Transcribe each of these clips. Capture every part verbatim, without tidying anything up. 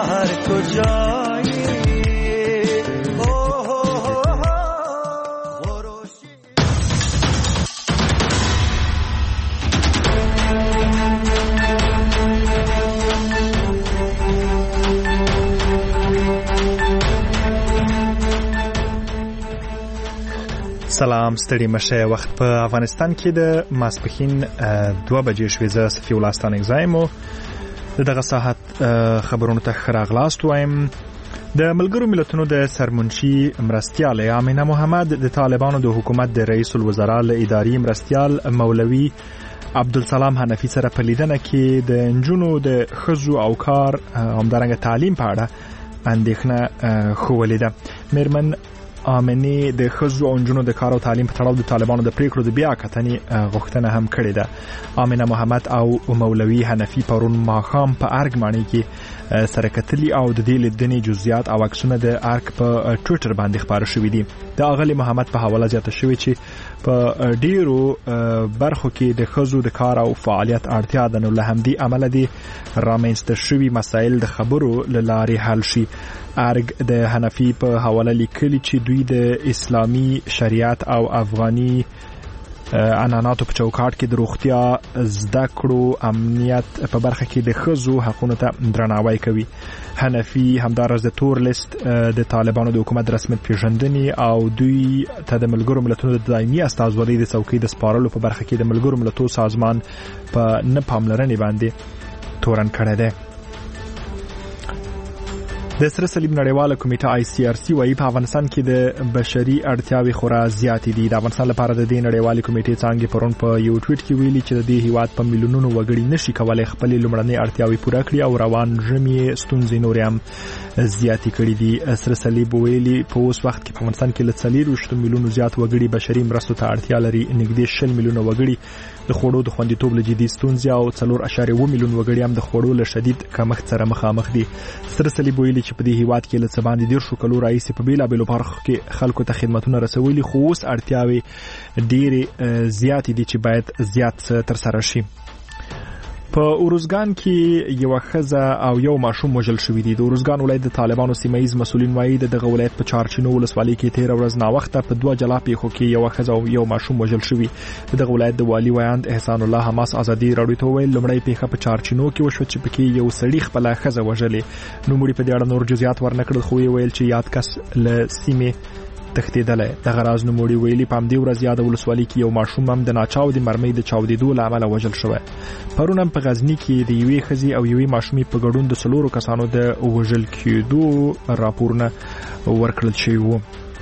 هر کجایی سلام ستړي مشه. وخت په افغانستان کې د ماسپښین دوه بجې شوې. زه صفي الله ستانک زایم دغه ساعت خبرونو ته ښه راغلاست وایم. د ملګرو ملتونو د سرمنشي مرستیال آمینه محمد د طالبانو د حکومت د رئیس الوزرا له اداري مرستیال مولوي عبدالسلام حنفي سره په لیدنه کې د نجونو د ښځو او کار همدارنګه تعلیم په اړه اندېښنه ښوولې ده. میرمن آمنی د ښځو او نجونو د کار او تعلیم په تړاو د طالبانو د پریکړو د بیا کتنې غوښتنه هم کړې ده. آمنه محمد او مولوي حنفي پرون ماښام په ارګ ماڼۍ کې سره کتلي او د دې لیدنې جزئیات او عکسونه د ارګ په ټویټر باندې خپاره شوي دي. د اغلې محمد په حواله زیاته شوې چې په ډیرو برخو کې د ښځو د کار او فعالیت اړتیا ده، نو له همدې امله دي رامنځته شوي مسایل د خبرو له لارې حل شي. ارګ د حنفي په حواله لیکلي چې دوی د اسلامي شریعت او افغاني عنعناتو په چوکاټ کې د روغتیا، زده کړو، امنیت په برخه کې د ښځو حقونو ته درناوی کوي. حنفي همدارس د تور لیست د طالبانو د حکومت رسمیت پیژندنې او دوی ته د ملګرو ملتونو د دایمي استازولۍ د څوکۍ د سپارلو په برخه کې د ملګرو ملتونو سازمان په نه پاملرنې باندې تورن کړی دی. د سره صلیب نړیواله کمیټه آی سی آر سی وايي په افغانستان کې د بشري اړتیاوې خورا زیاتې دي. د افغانستان لپاره د دې نړیوالې کمیټې څانګې پرون په یو ټویټ کې ویلي چې د دې هیواد په میلیونونو وګړي نشي کولای خپل لومړنۍ اړتیاوې پوره کړي او روان ژمي ستونزې نور هم زیاتې کړي دي. سره صلیب ویلي په اوس وخت کې په افغانستان کې له څلوېښت میلیونو زیات وګړي بشري مرستو ته اړتیا لري. نږدې شل میلیونه وګړي د خوړو د خوندیتوب له جدي ستونزې او څلور اعشاریه اووه میلیون وګړي هم د خوړو له شدید کمښت سره مخامخ دي. سره صلیب ویلي چې په دې هیواد کې له څه باندې دیرشو کلو راهیسې په بیلابیلو برخو کې خلکو ته خدمتونه رسولي، خو اوس اړتیاوې ډېرې زیاتې دي چې باید زیات څه ترسره شي. په اوروزګان کې یو ښځه او یو ماشوم وژل شوي دي. د اوروزګان ولایت د طالبانو سیمه‌ایز مسؤلین وایي د دغه ولایت په چارچینو ولسوالۍ کې تېره ورځ ناوخته په دوه جلا پیښو کې یو ښځه او یو ماشوم وژل شوي. د دغه ولایت د والي ویاند احسان الله حماس ازادي راډیو ته وویل لومړی پیښه په چارچینو کې وشوه چې پکې یو سړي خپله ښځه وژلې. نوموړي په دې اړه نور جزئیات ورنه کړل، خو یې ویل چې یاد کس له سیمې تښتېدلی. دغه راز نوموړي ویلي په همدې ورځ یاده ولسوالۍ کې یو ماشوم هم د ناچاودې مرمۍ د چاودېدو له امله وژل شوی. پرون هم په غزني کې د یوې ښځې او یوې ماشومې په ګډون د څلورو کسانو د وژل کېدو راپورونه ورکړل شوي وو.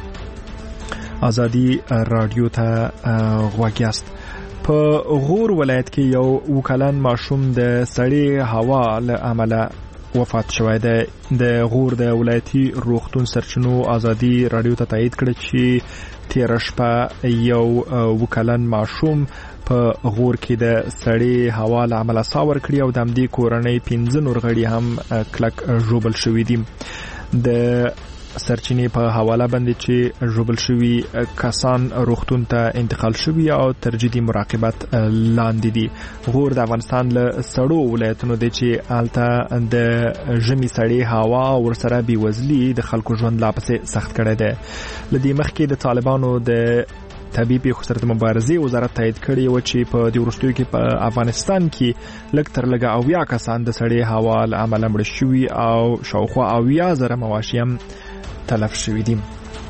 ازادي راډیو ته غوږ یاست. په غور ولایت کې یو اووه کلن ماشوم د سړې هوا له امله وفات شوی دی. د غور د ولایتي روغتون سرچینو ازادي راډیو ته تایید کړ چې تېره شپه یو اووه کلن ماشوم په غور کې د سړې هوا له امله ساه ورکړې او د همدې کورنۍ پنځه نور غړي هم کلک ژوبل شوي دي. د سرچینې په حواله باندې چې ژوبل شوي کسان روغتون ته انتقال شوي او تر جدي مراقبت لاندې دي. غور د افغانستان له سړو ولایتونو دی چې هلته د ژمي سړې هوا ورسره بېوزلي د خلکو ژوند لا پسې سخت کړی دی. له دې مخکې د طالبانو د طبي پیښو سره د مبارزې وزارت تایید کړی و چې په دې وروستیو کې په افغانستان کې لږ تر لږه اویا کسان د سړې هوا له امله مړه شوي او شاوخوا اویا زره مواشي هم تلف شوي دي.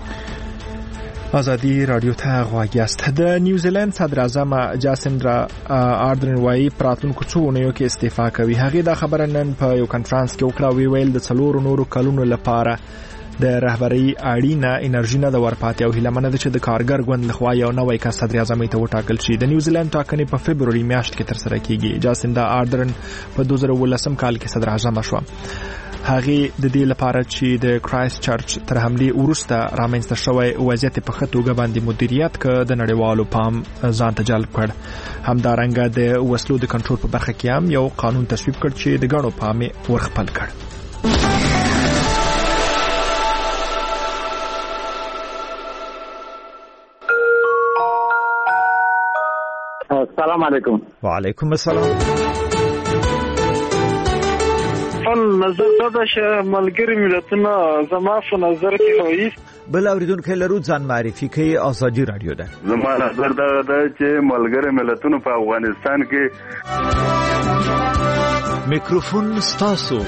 ازادي راډیو ته غوږ یاست. د نیوزیلند صدر اعظم جاسینډا آردرن وايي پراتلونکو څو اونیو کې استعفا کوي. هغې دا خبره نن په یو کنفرانس کې وکړه او ویل د څلورو نورو کلونو لپاره د رهبرۍ اړینه انرژي نه د ورپاتې او هیله منه ده چې د کارګر ګوند لخوا یو نوی کس صدر اعظم ته وټاکل شي. د نیوزیلند ټاکنې په فبروري میاشت کې ترسره کیږي. جاسینډا آردرن په دوه زره اوولسم کال کې صدر اعظم شوه. هغه د دې لپاره چې د کرایست چرچ تر حملې وروسته رامنځته شوی وضعیت په ښه توګه باندې مدیریت کړ، د نړیوالو پام ځان ته جلب کړ. همدارنګه د وسلو د کنټرول په برخه کې هم یو قانون تصویب کړ چې د ګڼو پام یې ورخپل کړ. السلام علیکم. وعلیکم السلام. خپل نظر دا ده چې ملګري ملتونه زما په نظر کې رئیس بل اوریدونکو لرو ځان معرفي کوي ازادي رادیو ده. زما نظر دا ده چې ملګري ملتونه په افغانستان کې میکروفون ستاسو.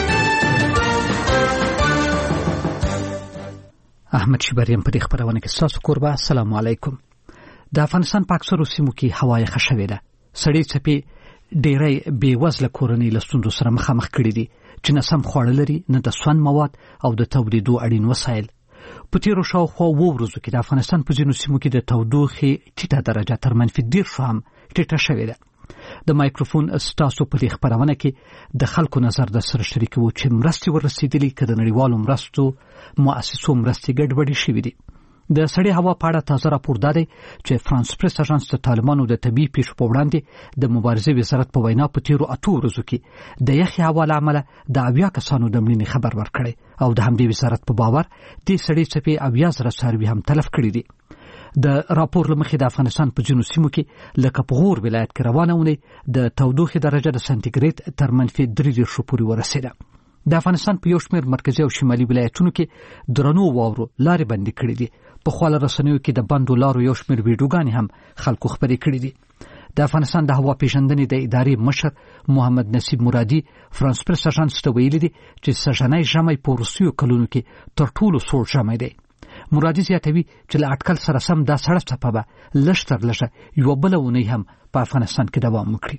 احمد شبریم په دې خبرونه کې ستاسو قربا. السلام علیکم. د افغانستان په اکثرو سیمو کې هوا یې ښه شوې ده. سړې څپې ډېری بېوزله کورنۍ له ستونزو سره مخامخ کړي دي چې نه سم خواړه لري، نه د سون مواد او د تولیدو اړین وسایل. په تېرو شاوخوا اووه ورځو کې د افغانستان په ځینو سیمو کې د تودوخې ټیټه درجه تر منفي دېرشو هم ټیټه شوې ده. د مایکروفون ستاسو په دې خبرونه کې د خلکو نظر در سره شریکوو چې مرستې ورسېدلې که د نړیوالو مرستو مؤسسو مرستې ګډوډې شوې دي. د سړې هوا په اړه تازه راپور دا دی چې فرانس پریس اژانس د طالبانو د طبیعي پیښو په وړاندې د مبارزې وزارت په وینا په تېرو اتو ورځو کې د یخې هوا له امله د اویا کسانو د مړینې خبر ورکړی او د همدې وزارت په باور دې سړې څپې اویا زره څاروي هم تلف کړي دي. د راپور له مخې د افغانستان په ځینو سیمو کې لکه په غور ولایت کې روانه اونۍ د تودوخې درجه د سانتیګریډ تر منفي درې دېرشو پورې ورسېده. د افغانستان په یو شمېر مرکزي او شمالي ولایتونو کې درنو واورو لارې بندې کړې دي. په خواله رسنیو کې د بندو لارو یو شمېر ویډیوګانې هم خلکو خپرې کړې دي. د افغانستان د هوا پیژندنې د ادارې مشر محمد نصیب مرادي فرانس پریس اژانس ته ویلي دي چې سږنی ژمی په وروستیو کلونو کې تر ټولو سوړ ژمی دی. مرادي زیاتوي چې له اټکل سره سم دا سړه څپه به لږ تر لږه یوه بله اونۍ هم په افغانستان کې دوام وکړي.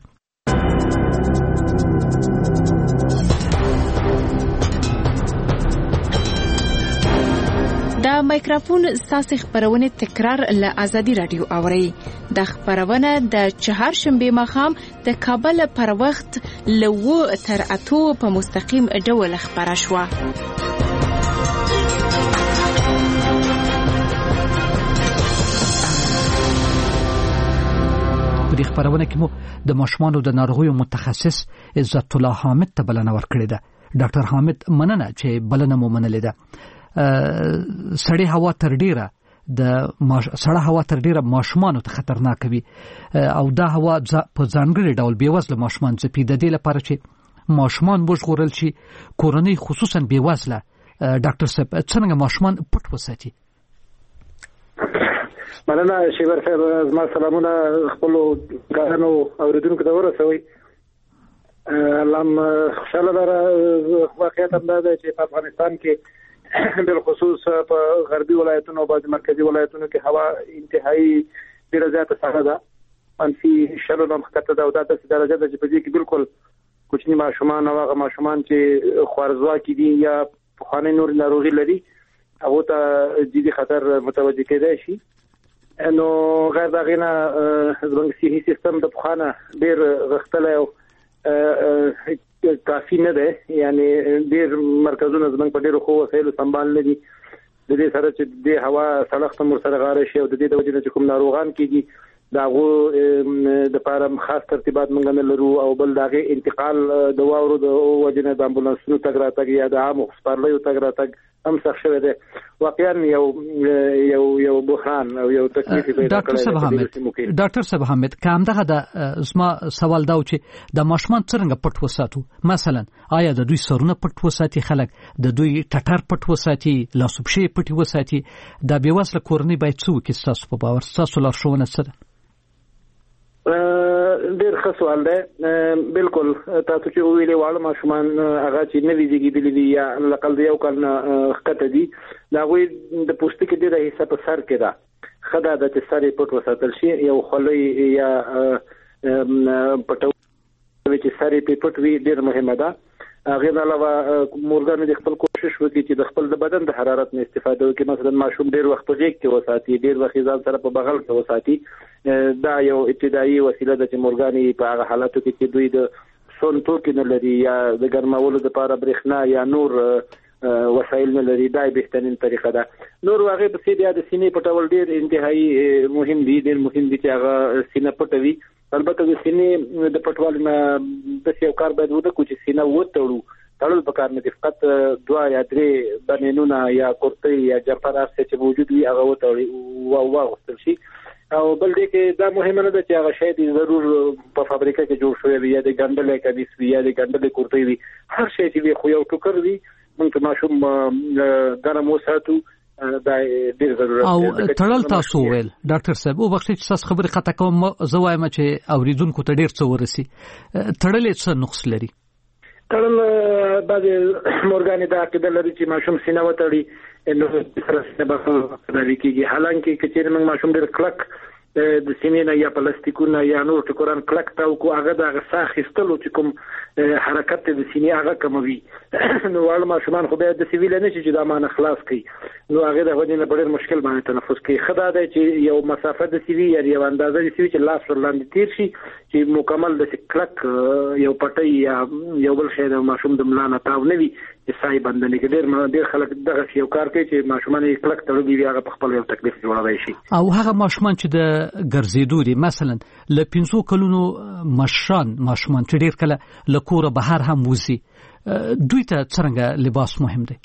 د مایکروفون ساسي خبرونه تکرار له ازادي رادیو اوري. د خبرونه د چهارشنبه ماښام د کابل پر وخت له و تر اتو په مستقیم ډول خبره شوه. په دې خبرونه کې مو د ماشومانو د ناروغیو متخصص عزت الله حامد ته بلنه ورکړې ده. ډاکټر حامد مننه چې بلنه مو منلې ده. سړې هوا تر ډیره د سړه هوا تر ډیره ماشومانو ته خطرناک وي او دا هوا په ځانګړي ډول بېوزله ماشومان ځپي. د دې لپاره چې ماشومان وژغورل شي، کورنۍ خصوصا بېوزله، ډاکټر صاحب څنګه ماشومان پټ وساتي؟ مننه شیبر صاحب، زما سلامونه خپلو ګرانو اوریدونکو ته ورسوئ. الله خوشحاله لره. واقعیت هم دا دی چې په افغانستان کې بالخصوص په غربي ولایتونو او بعض مرکزي ولایتونو کې هوا انتهایی ډېره زیاته سړه ده، منفي شلو نه ښکته ده او دا داسې درجه ده چې په دې کې بالکل کوچني ماشومان او هغه ماشومان چې خوارځواکي دي یا پخوانۍ نورې ناروغي لري هغو ته جدي خطر متوجه کېدای شي. نو غیر د هغې نه زموږ صحي سیستم د پخوانه ډېر غښتلی او کافي نه ده، یعنی ډېر مرکزونه زموږ په ډېرو ښو وسایلو سنبال نه دي. د دې سره چې د هوا سړښت هم ورسره غاره شي او د دې د وجې نه چې کوم ناروغان کېږي د هغو دپاره خاص ترتیبات موږ نه لرو او بل د هغې انتقال د واورو د وجې نه د امبولانسونو تګ راتګ یا د عامو سپارلیو تګ راتګ هم سخت شوی دی. واقعا یو یو یو بحران او یو تکلیف پیدا کړی دی. ډاکټر صاحب حامد، که همدغه د زما سوال دا و چې د ماشومان څرنګه پټ وساتو؟ مثلا آیا د دوی سرونه پټ وساتي خلک، د دوی ټټر پټ وساتي، لاسو پښې پټې وساتي؟ دا بېوزله کورنۍ باید څه وکړي ستاسو په باور؟ ستاسو لارښوونه څه ده؟ ډېر ښه سوال دی. بالکل تاسو چې وویلې واړه ماشومان هغه چې نوي زېږېدلي دي یا لقل د یو کال نه ښکته دي د هغوی د پوستکي ډېره حصه په سر کې ده. ښه ده ده چې سر یې پټ وساتل شي، یو خولۍ یا پټوي چې سر یې پې پټ وي ډېر مهمه ده. هغې نه علاوه مورګانو د خپل کوشش وکړي چې د خپل د بدن د حرارت نه استفاده وکړي. مثلا ماشوم ډېر وخت په غېږ کې وساتي، ډېر وخت یې ځان سره په بغل کې وساتي. دا یو ابتدایي وسیله ده چې مورګانې په هغه حالاتو کې چې دوی د سون توکي نه لري یا د ګرمولو دپاره برېښنا یا نور وسایل نه لري، دا بهترین طریقه ده. نور هغې پسې بیا د سینې پټول ډېر انتهایی مهم دي، ډېر مهم دي چې هغه سینه پټه وي. البته د سینې د پټوالي نه داسې یو کار باید ونه کړو چې سینه وتړو، تړل پکار نه دي، فقط دوه یا درې بنینونه یا کرتۍ یا جمپر هر څه چې موجود وي هغه وتړي واغوستل شي. او بل دې کې دا مهمه نه ده چې هغه شی دې ضرور په فابریکه کې جوړ شوی وي یا د ګندلې کمیس وي یا د ګندلې کورتۍ وي، هر شی چې وي خو یو ټوکر وي موږ ماشوم ګرم وساتو دا ډیر ضرورت او تړل تاسو ویل ډاکټر صاحب او بخښي چې تاسو خبرې خطا کوم زه وایم چې اوریدونکو ته ډیر څه ورسي، تړل څه نقص لري؟ تړل بعضې مورګانې دا عقیده لري چې ماشوم سینه وتړي نو سره سینه به لري کېږي، حالانکه که چېرې موږ ماشوم ډېر کلک د سینې نه یا پلاستیکونه یا نور ټکران کلک تاو کو، هغه د هغه ساه اخیستلو چې کوم حرکت د سینې هغه کموي نو واړه ماشومان خو بیا داسې ویلی نه شي چې دا معنی خلاص کړي، نو هغې د هغوی نه په ډېر مشکل باندې تنفس کوي. ښه دا دی چې یو مسافه داسې وي یا یو اندازه داسې وي چې لاس ورلاندې تېر شي چې مکمل داسې کلک یو پټۍ یا یو بل شی د ماشوم د ملا نه تاو نه وي چې ساه یې بنده نه کړي. ډېر ډېر خلک دغسې یو کار کوي چې ماشومان یې کلک تړلي وي، هغه په خپل یو تکلیف جوړولی شي. او هغه ماشومان چې د ګرځېدو دي مثلا له پنځو کلونو مشران ماشومان چې ډېر کله له کوره بهر هم وځي، دوی ته څرنګه لباس مهم دی؟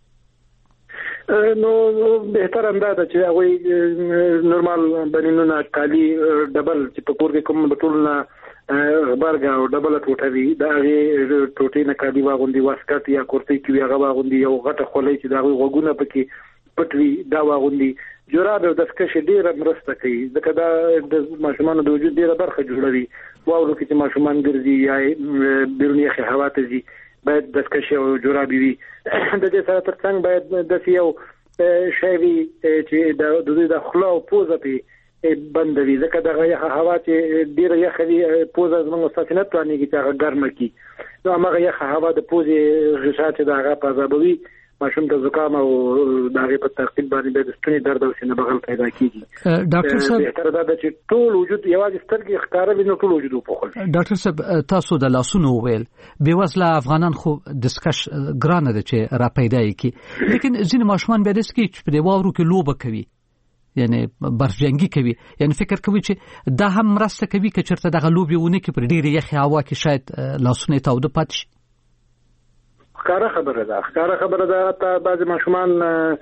نو بهتر انده ده چې هغوی نورمال بنینونه کالي ډبل چې په کور کې کوم ټول نه غبرګه او ډبله ټوټه وي د هغې ټوټې نه کالي واغوندي، واسکټ یا کورتۍ کې وي هغه واغوندي، یو غټه خولۍ چې د هغوی غوږونه پکې پټ وي دا واغوندي. جراب او دستکشې ډېره مرسته کوي ځکه دا د ماشومانو د وجود ډېره برخه جوړوي. واورو کې چې ماشومان ګرځي یا بیرون یخې هوا ته ځي باید دستکشې او جرابې وي. د دې سره تر څنګ باید داسې یو شی وي چې د دوی د خوله او پوزه پې بنده وي ځکه دغه یخه هوا چې ډېره یخه وي پوزه زموږ ستاسې نه توانېږي چې هغه ګرمه کړي، نو هماغه یخه هوا د پوزې غشا چې د هغه پازابوي ماشوم ته زکام او د هغې په تعقیب باندې بیا د ستوني درد او سینه بغل پیدا کېږي. ډاکټر صاحب بهتره دا ده چې ټول وجود یوازې سترګې ښکاره وي نو ټول وجود وپوښل. ډاکټر صاحب تاسو د لاسونو وویل بېوزله افغانان خو دستکش ګرانه ده چې را پیدا یې کړي، لیکن ځینې ماشومان بیا داسې کوي چې په دې واورو کې لوبه کوي یعنی برفجنګي کوي، یعنی فکر کوي چې دا هم مرسته کوي که چېرته دغه لوبې ونه کړي په ډېرې یخې هوا کې شاید لاسونه یې تاوده پاتې شي. ښکاره خبره ده ښکاره خبره ده حتی بعضې ماشومان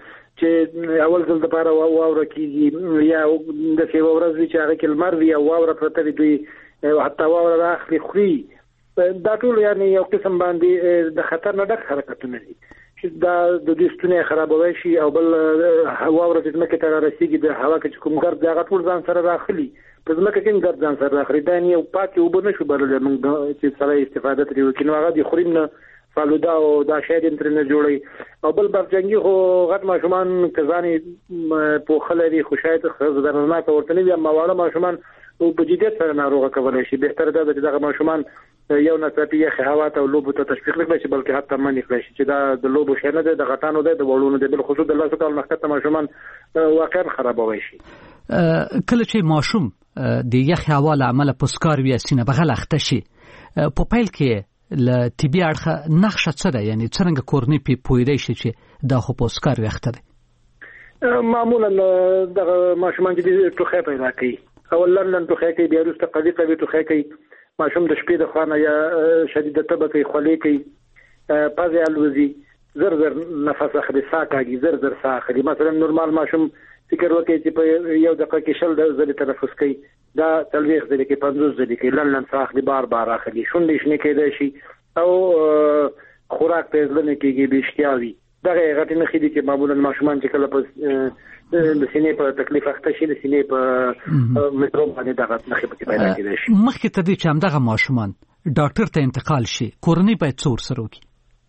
چې اول ځل دپاره واوره کېږي یا داسې یوه ورځ وي چې هغه کې لمر وي او واوره پرته وي، دوی حتی واوره رااخلي خوري، دا ټول یعنې یو قسم باندې د خطر نه ډک حرکتونه دي چې دا د دوی ستونی خرابوی شي. او بل واوره چې ځمکې ته رارسېږي د هوا کې چې کوم ګرد دی هغه ټول ځان سره راخلي، په ځمکه کې هم ګرد ځان سره راخلي، دا یو پاکې اوبه نه شو بللی موږ چې سړی استفاده ترې وکړي، نو هغه د خوریم نه فالودا او دا شاید هم ترې نه جوړوي. او بل برجنګي خو غټ ماشومان که ځانې پوښلی وي خو شاید خطرناکه ورته نه وي، اما واړه ماشومان په جدیت سره ناروغه کولی شي. بهتره دا ده چې دغه ماشومان یو ناڅاپي یخې هوا ته او لوبو ته تشویق نه کړی شي بلکې حتی منع کړی شي چې دا د لوبو شی نه دی، د غټانو دی، د وړونو دی، بالخصوص د لسو کالو نښته ماشومان واقعا خرابوی شي. کله چې ماشوم د یخې هوا له امله په سکار وي یا سینه بغل اخته شي، په پیل کې له طبي اړخه نقشه څه ده، یعنی څرنګه کورنۍ پې پوهېدی شي چې دا خو په سکار وي اخته دی؟ معمولا دغه ماشومان چې دي ټوخی پیدا کوي، اول لنډن ټوخی کوي، بیا وروسته قوي قوي ټوخی کوي، ماشوم د شپې د خوا نه یا شدیده تبه کوي، خولې کوي، پزې الوځي، زر زر نفس اخلي، ساه کاږي، زر زر ساه اخلي. مثلا نورمال ماشوم فکر وکړي چې په یو دقیقه کې شل ځلې تنفس کوي، دا څلوېښت ځلې کې پنځوس ځلې کوي، لنډ لنډ ساه اخلي، بار بار اخلي، شونډې شنې کېدی شي او خوراک ته زړه نه کېږي، بې اشتها وي. دغه غټې نښې دي چې معمولا ماشومان چې کله په د سینې په تکلیف اخته شي، د سینې په میکروب باندې دغه نښې پکې پیدا کېدی شي. مخکې تر دې چې همدغه ماشومان ډاکټر ته انتقال شي، کورنۍ باید څه ورسره وکړي؟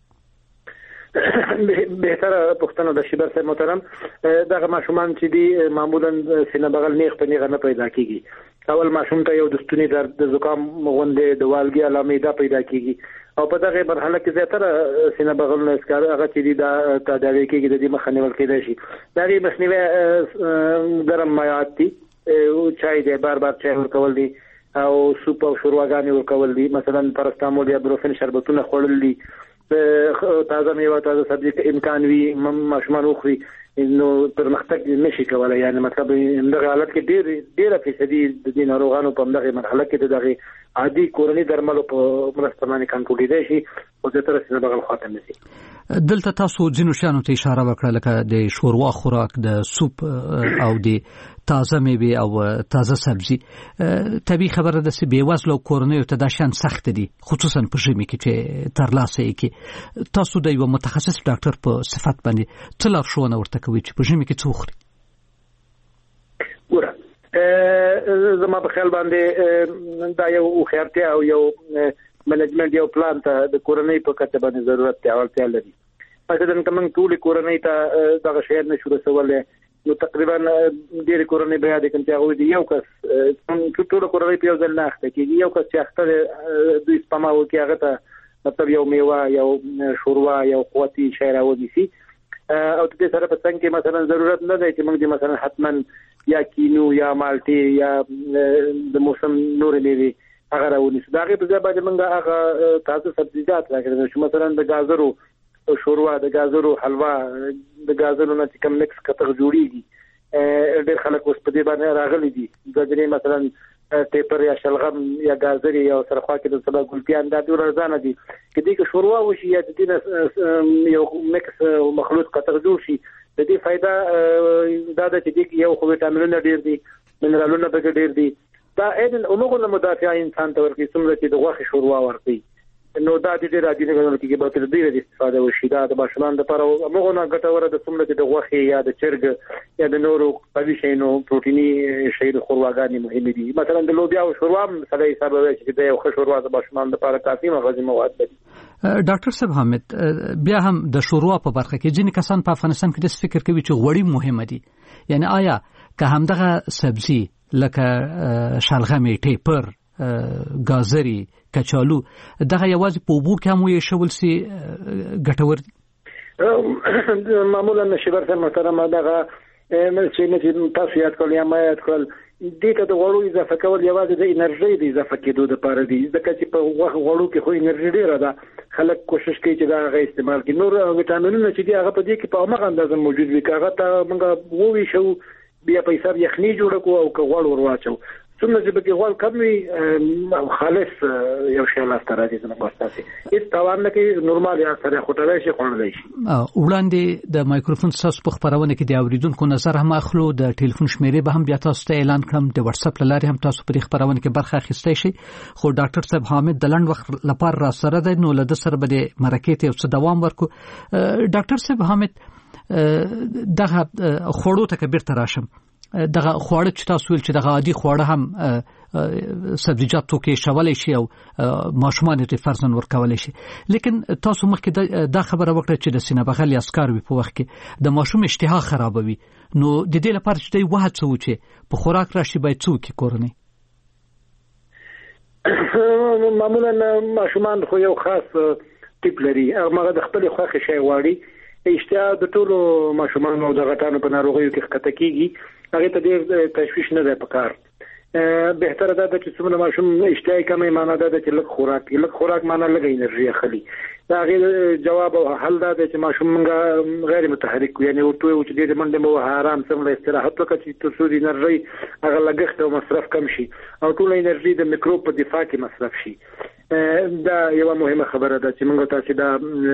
بهتره پوښتنه ده شیبر صاحب محترم. دغه ماشومان چې دي معمولا سینه بغل نیغ په نیغه نه پیدا کېږي. اول ماشوم ته یو د ستوني درد، د زکام غوندې، د والګي علامې دا پیدا کېږي او په دغه مرحله کې زیاتره سینه بغل نه اسکاره هغه چې دي دا تداوی کېږي، د دې مخه نیول کېدای شي. د هغې مخنیوی ګرم مایعات دي، چای دی، بار بار چای ورکول دي او سوپ او شورواګانې ورکول دي، مثلا پرستامول یا بروفین شربتونه خوړل دي، تازه میوه تازه سبزي که امکان وي ماشومان وخوري نو پرمختګ نشي کولی. یعنی مطلب همدغه حالت کې ډېر ډېره فیصدي د دې ناروغانو په همدغې مرحله کې د دغې عادي کورني درملو په مرسته باندې کنټرولېدی شي او د تر سینه بغل خاطر نشي. دلته تاسو ځینو شانو ته اشاره وکړه لکه د شوروا خوراک، د سوپ او د تازه میوه او تازه سبزي. طبي خبره ده چې بیوزلو کورنیو ته دا شان سخت دي، خصوصا په ژمي کې چې ترلاسه یې کې. تاسو د یو متخصص ډاکټر په صفت باندې څه لارښوونه ورته کوي چې په ژمي کې څه وخوري؟ ګوره زما په خیال باندې دا یو خیرتیا او یو منیجمنت یو پلان ته د کورنۍ په کچه باندې ضرورت دی او اړتیا لري. مثلا کوم ټول کورنۍ ته دا شهر نشو رسولای نو تقریبا ډېر کورنۍ بیا د کوم هغه دی یو کس ټول کورنۍ په یو ځل نه اخته کیږي، یو کس چې اخته دوی سپماو کې هغه ته مطلب یو میوه یو شوروا یو قوتي شی راوځي او د دې سره په څنګه کې مثلا ضرورت نه دی چې موږ مثلا حتما یا کینو یا مالټي یا د موسم نور میوه هغه راونیسو. دا غي په ځای باندې موږ هغه تازه سبزیجات راکړو چې مثلا د گازرو شوروا، د گازرو حلوا، د گازرو نه چې کوم مکس کتر جوړیږي ډېر خلک اوس په دې باندې راغلي دي. ګازرې مثلا ټیپر یا شلغم یا گازرې یا سرخوا کې د سبا ګلپیان دا ډېر ارزانه دي. کدی که شوروا وشي یا د دې یو مکس مخلوط کتر جوړ شي د دې فائدہ دا د چې یو خو وټامینونه ډېر دي، منرالونه به ډېر دي. دا اېدل عموما مدافع انسان ته ورکی څومره چې د غوښې شوروا ورکی نو دا د دې راځي نه کې به تر دې د استفاده وشي. دا د ماشومان لپاره عموما ګټوره د څومره چې د غوښې یا د چرګ یا د نورو قوي شینو پروتینی شی د خورواګانې مهمه دي. مثلا د لوبیا او شوروا مثلا حساب وایي چې د یو ښه شوروا د ماشومان لپاره کافي مغذي مواد لري. ډاکټر صاحب حامد، بیا هم د شوروا په برخه کې ځینې کسان په افغانستان کې د فکر کوي چې غوړي مهمه دي. یعنی آیا که همدغه سبزي لکه شلغم، ټیپر، گازری، کچالو دغه یوازې په اوبو کې هم وي شول سي ګټور دي؟ معمولا نشبر سره محترمه دغه چې نه تاسو یاد کول یا ما یاد کول دې ته د غوړو اضافه کول یوازې د انرژي د اضافه کېدو لپاره دي، ځکه چې په غوړو کې خو انرژي ډیره ده. خلک کوشش کوي چې دا غي استعمال کړي. نور وټامینونه چې دي هغه په دې کې په هغه اندازه موجود وي. هغه ته موږ ووي شو بیا په حساب یخني جوړ کو او که غوړ ورواچو څومره چې به غوړ کم وي خالص یو شی لا ستاره دي نه پاتاسي هیڅ توان نه کوي، نورمال یا سره خوټلای شي خوړلای شي. وړاندې د مایکروفون ساس په خبرونه کې د اوریدونکو نظر هم اخلو. د ټلیفون شمیرې به هم بیا تاسو ته اعلان کړم، د واتس اپ لارې هم تاسو په خبرونه کې برخه اخیستئ شئ. خو ډاکټر صاحب حامد د لنډ وخت لپاره را سره دی، نو له سره به د مرکې ته څه دوام ورکو. ډاکټر صاحب حامد، دغه خوړو ته کبیر تراشم، دغه خواړه چې تاسو ویل چې دغه عادي خواړه هم سبزیجات توکي شولای شي او ماشومان ته فرزن ورکولای شي، لیکن تاسو مخکې دا خبره وکړه چې د سینه بغل یا اسکار وي په وخت کې د ماشوم اشتها خرابوي. نو د دې لپاره چې دوی وهڅ وچی په خوراک راشي باید څوک کورنۍ معمولا ماشومان خو یو خاص ټیپ لري، هغه د خپل خوښه شی واړي. اشتها د ټولو ماشومان او د غټانو په ناروغیو کې ښکته کیږي، هغه ته ډېر تشویش نه دی پکار. بهتره ده چې څومره ماشوم اشتها کمه معنا ده چې لږ خوراک لږ خوراک معنا لږ انرژي اخلي. دا غي جواب او حل ده چې ماشوم منګه غیر متحرک یعنی ورته و چې د منډه مو آرام سم استراحت وکړي چې تاسو د انرژي هغه لګښت او مصرف کم شي او ټول انرژي د میکروب په دفاع کې مصرف شي. دا یو مهمه خبره ده چې موږ تاسو دا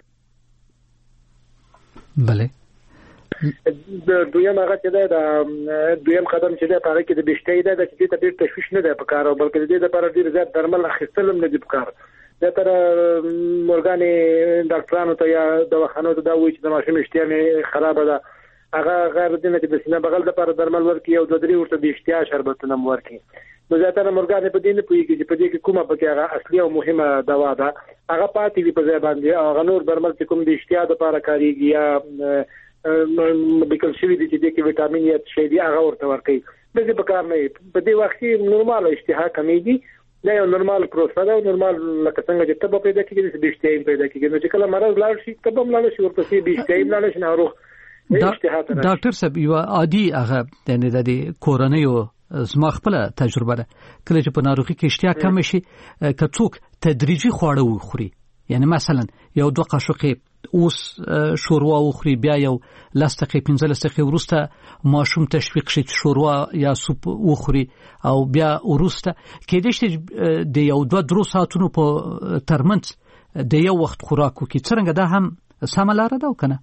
بله د دویم هغه چې دا دویم قدم چې دا په کې د بشتۍ دا چې ته ډېر تشویش نه دی پکار او بلکې د دې لپاره ډېر زیات درمل اخیستل هم نه دي پکار. دا تر مورګانې ډاکټرانو ته یا دواخانو ته دا وایي چې د ماشوم اشتها خرابه ده، هغه غیر دینه چې د سینه بغل لپاره درمل ورکړي او د درې ورته د اشتها شربتونه ورکړي. نو ځکه مورګانې په دې نه پوهیږي چې په دې کې کومه پکې هغه اصلي او مهمه دوا ده، هغه پاتې وي په ځای باندې او هغه نور درمل چې کوم د اشتها لپاره کاریږي یا بیکل شوی دي چې د کې وټامین یا شی دی هغه ورته ورکړي. د دې په کار نه په دې وخت کې نورمال اشتها کمیږي، دا یو نورمال پروسه ده، نورمال لکه څنګه چې تبه پیدا کیږي د بشتۍ پیدا کیږي. نو چې کله مرض لاړ شي تبه لاړ شي ورپسې بشتۍ لاړ شي ناروغ. ډاکټر صاحب یو عادي هغه یعنی د کورنیو زما خپل تجربه ده، کله چې په ناروغي کې اشتها کم شي که څوک تدریجي خواړه وخوري، یعنی مثلا یو دوه قاشقې اوس شوروا وخوري بیا یو لس دقیقې پنځلس دقیقې وروسته ماشوم تشویق شي چې شوروا یا سوپ وخوري او بیا وروسته کېدای شي د یو دوه درو ساعتونو په ترمنځ د یو وخت خوراک وکړي. څنګه دا هم سمه لار ده کنه؟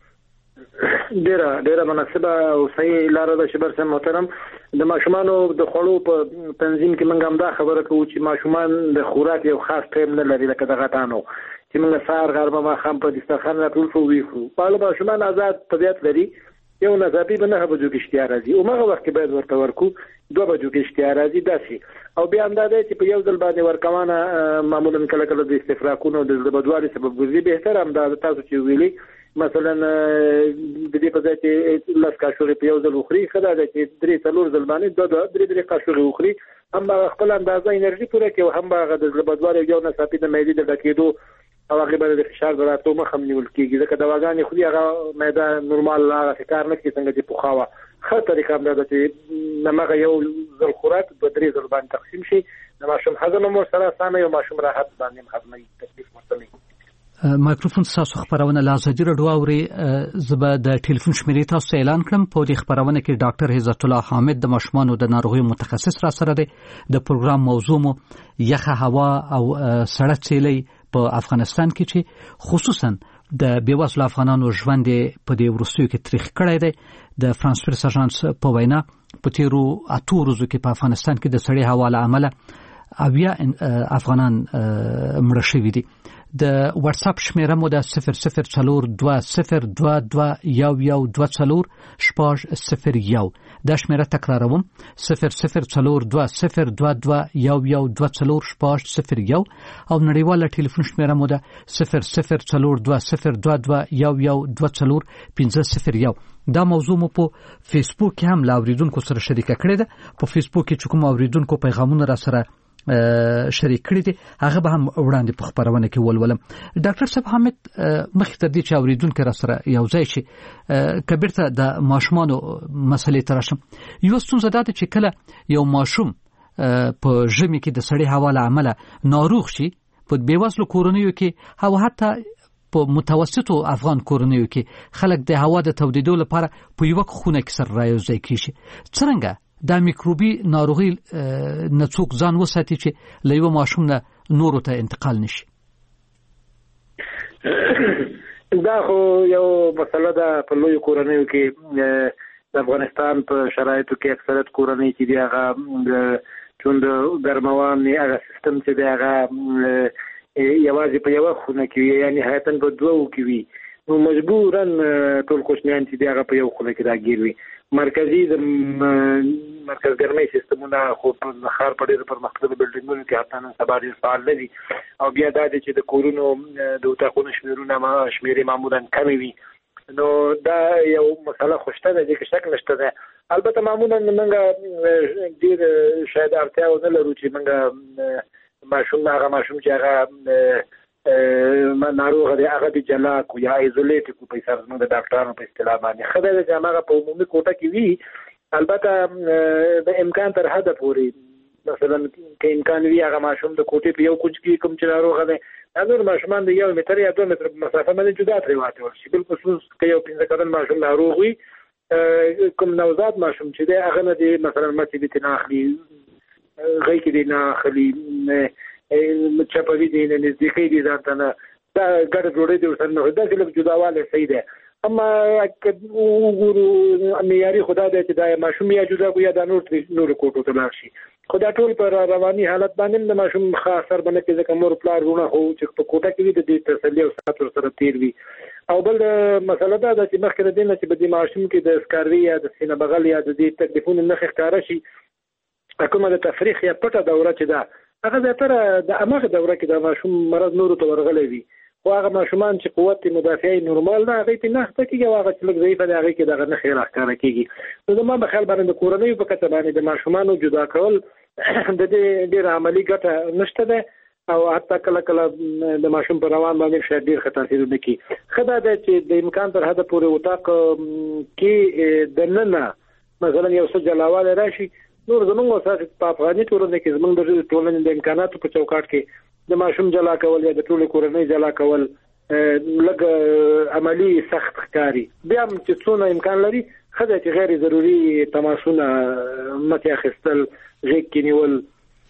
ډیره ډیره مناسبه او صحیح لار ده چې برسم محترم د ماشومانو د خوړو په تنظیم کې موږ هم دا خبره کوو چې ماشومان د خوراک یو خاص ټایم نه لري لکه دغه تانو چې موږ سهار غرمه ماښام په دسترخوان راټول شو ویخو. په ماشومان آزاد طبیعت لري، یو ناڅاپي به نه بجو کې اشتیا راځي او هغه وخت کې باید ورته ورکو دوه بجو کې اشتیا راځي داسې. او بیا هم دا دی چې په یو ځل باندې ورکوانه معمولا کله کله د استفراقونو د بدوالي سبب ګرځي. بهتر هم دا تاسو چې ویلي مثلا د دې په ځای چې لاس کاشوغې په یو ځل وخوري ښه ده چې درې څلور ځل باندې دوه دوه درې درې کاشوغې وخوري، هم خپل اندازه انرژي پوره کوي او هم هغه د زړه بدوالي یو ناڅاپي د معدې د ډکېدو او هغه باندې د فشار د راتلو مخه هم نیول کېږي ځکه دواګانې خوري هغه معده نورمال هغه کار نه کوي څنګه چې پخوا ښه طریقه هم ده چې هماغه یو ځل خوراک دوه درې ځل باندې تقسیم شي د ماشوم هضم هم ورسره اسانه یو ماشوم راحت باندې هم هضموي تکلیف ورته نه. مایکروفون تاسو خبرونه لازم راډیو اوري. زبا د ټلیفون شمیرې تاسو اعلان کړم. په دې خبرونه کې ډاکټر عزت الله حامد د ماشومانو د ناروغیو متخصص را سره دی. د پروګرام موضوع مو یخه هوا او سړه څیلې په افغانستان کې چې خصوصا د بیوزلو افغانانو ژوند په دې ورستیو کې تاریخ کړی دی. د فرانس پریس اژانس په وینا په تیرو اتو ورځو کې په افغانستان کې د سړې هوا له امله اویا افغانان مړه شوي دي. د واتس اپ شمیره مو د صفر صفر څلور دوه صفر دوه دوه یو یو دوه څلور شپږ صفر یو. دا شمیره تکراروم صفر صفر څلور دوه صفر دوه دوه یو یو دوه څلور شپږ صفر یو او نړیواله ټلیفون شمیره مو د صفر صفر څلور دوه صفر دوه دوه یو یو دوه څلور پنځه صفر یو. دا موضوع مو په فیسبوک کې هم لاوریدونکو سره شریکه کړې ده. په فیسبوک کې چې کوم اوریدونکو پیغامونه را سره شریک کړی دي هغه به هم وړاندې په خبرونه کې ولولم. ډاکټر صاحب حامد مخکې تر دې چې اوریدونکو را سره یو ځای شي کبیرته د ماشومانو مسلې تر راشم. یو ستونزه ده چې کله یو ماشوم په ژمي کې د سړې هوا له امله ناروغ شي په بیوزلو کورنیو کې او حتی په متوسطو افغان کورنیو کې خلک د هوا د تودیدو لپاره په یو خونه کې سره راځي کیږي. څنګه دا میکروبي ناروغي نڅوک ځان وساتي چې له یو ماشوم نه نورو ته انتقال نشي؟ دا خو یو مسله ده په لوی کورنیو کې. د افغانستان په شرایطو کې اکثریت کورنۍ چې دی هغه چون د ګرموان هغه سیستم چې دی هغه یوازې په یو خونه کې یعنی حیاتن په دوه کې وي نو مجبورن ټول کوچنیان چې دی هغه په یو خونه کې راګیر وي. مرکزی د مرکز ګرمۍ سیستمونه خو په ښار په ډېرو پرمختللو بلډینګونو کې حتی نن سبا ډېر فعال نه دي او بیا دا دی چې د کورونو د اتاقونو شمېرونه شمېرې معمولا کمې وي. نو دا یو مسله خو شته ده چې شک نشته ده. البته معمولا موږ ډېر شاید اړتیا ونه لرو چې موږ ماشوم هغه ماشوم چې هغه ناروغ دی هغه د جلا کو یا ایزولیټ کو په سر زموږ د ډاکټرانو په اصطلاح باندې خدای دې هغه په عمومي کوټه کې وي. البته د امکان تر حده پورې مثلا کې امکان وي هغه ماشوم د کوټې په یو کوچ کې کوم چې ناروغ دی هغه ماشومان د یو متر یا دوه متر مسافه باندې جدا ترې واچول شي. بل خصوص کې یو پنځه کلن ماشوم ناروغ وي کوم نوزاد ماشوم چې دی هغه نه دی مثلا مچې دې نه اخلي غي کې دې نه اخلي چپوي دي نه نزدیکي دي ځانته نه دا ګډ جوړې دي ورسره نه دا چې لږ جداواله صحیح ده. اما وګورو معیاري خدا دې چې دا ماشوم یا جدا کو یا د نور نور کوټو ته لاړ شي. خدا ټول پر رواني حالت باندې د ماشوم خاص اثر باندې کې ځکه مور پلار رونه هو چې په کوټه کې د دې تسلی او ساتور سره تیر وي. او بل مسله دا چې مخکې د دې نه چې د ماشوم کې د اسکاروي یا د سینه بغل یا د دې تکلیفونو نه ښکارا شي کومه د تفریح یا پټه دوره چې دا هغه زیاتره د امغه دوره کې د ماشوم مرض نورو ته ورغلی وي خو هغه ماشومان چې قوت مدافعي نورمال ده هغه ته نه ښکېږي او هغه چې لږ ضعیف دی هغه کې دغه نه خیر ښکاره کېږي. نو زما په خیال باندې د کورنۍ په کته باندې د ماشومانو جدا کول د دې ډېر عملی ګټه نشته ده او حتی کله کله د ماشوم په روان باندې شاید ډېر خطر تاثیر وکړي. خدا ده چې د امکان تر حده پورې وطاق کې د ننه مثلا یو څه جلاواله راشي نور زمونږ وسات په افغاني ټولنه کې زمونږ د ټولنې د امکاناتو په چوکاټ کې د ماشوم جلا کول یا د ټولې کورنۍ جلا کول لږ عملی سخت ښکاري. بیا هم چې څونه امکان لري ښه ده چې غیر ضروري تماسونه متې اخیستل غېږ کې نیول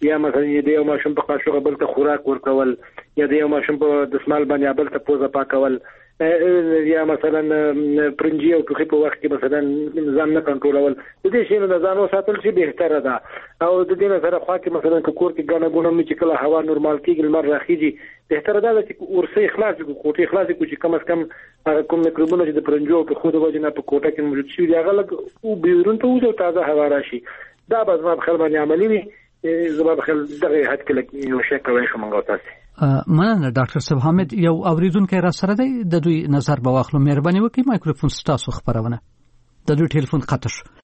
یا مثلا د یو ماشوم په قاشوغه بل ته خوراک ورکول یا د یو ماشوم په دسمال باندې بل ته پوزه پاکول یا مثلا پرنجي او ټوخي په وخت کې مثلا ځان نه کنټرولول د دې شی نه ځان وساتل شي بهتره ده او د دې نه سره خو کې مثلا کور کې ګڼه ګونه مې چې کله هوا نورمال کېږي لمر راخیږي بهتره ده چې ورسې اخلاص کو کوټه اخلاص کو چې کم از کم کوم میکروبونه چې د پرنجو په خود وجه نه په کوټه کې موجود شي هغه لګ او بیرون ته وځو تازه هوا راشي دا به زما په خیال باندې عملي وي زما په خیال دغه حد کې یو شی کوي شو مونږ تاسو مننه ډاکټر صاحب حامد یو اوریدونکو را سره دی د دوی نظر به واخلو مهرباني وکړئ مایکروفون ستاسو خبرونه د دوی ټلیفون قطع شو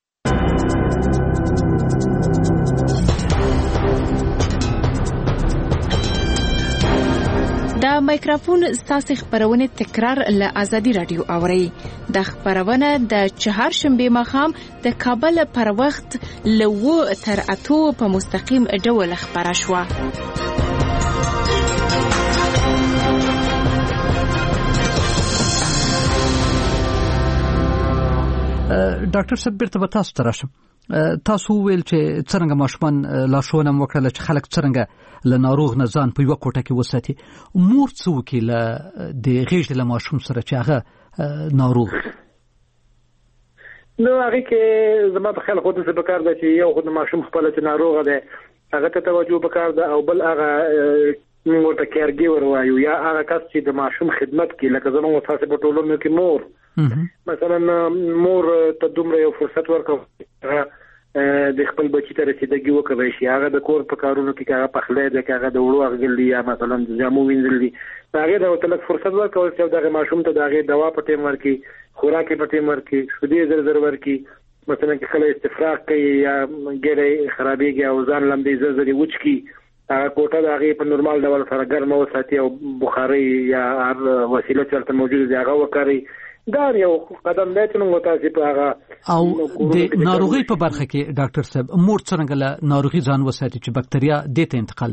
دا مایکروفون ستاسو خبرونه تکرار له ازادي رادیو اوري د خبرونه د چهارشنبه مخام د کابل پر وخت لو تر اتو په مستقیم ډول خبره شوه ډاکټر صاحب بیرته به تاسو ته راشم تاسو ویل چې څنګه ماشومان لارښوونه وکړه چې خلک څنګه له ناروغ نه ځان په یوه کوټه کې وساتي مور څه وکړي له د غېږې له ماشوم سره چې هغه ناروغ نو هغه کې زما په خیال خو د څه پکار ده چې یو خو د ماشوم خپل چې ناروغ ده هغه ته توجه پکار ده او بل هغه موږ ته کیرګیور وایو یا هغه کس چې د ماشوم خدمت کوي لکه زموږ تاسو په ټولنه کې مور مثلا مور ته دومره یو فرصت ورکړي د خپل بچی ته رسیدګي وکړي شي هغه د کور په کارونو کې هغه په خله ده هغه د وړو غلي یا مثلا د جامو وینځل دي هغه د وتلک فرصت ورکول چې دغه ماشوم ته دغه دوا په ټیم ورکي خوراک په ټیم ورکي شودي زر زر ورکي مثلا کې خله استفراغ کوي یا ګړې خرابېږي او ځان لمدې زر زر وچکی هغه کوټه دغه په نورمال ډول سره ګرمه وساتي او بخاري یا هر وسیله چرته موجود دی هغه وکړي دا یو قدم دی چې موږ تاسو په هغه او د ناروغي په برخه کې ډاکټر صاحب مور څنګه له ناروغي ځان وساتي چې بکتریا دې ته انتقال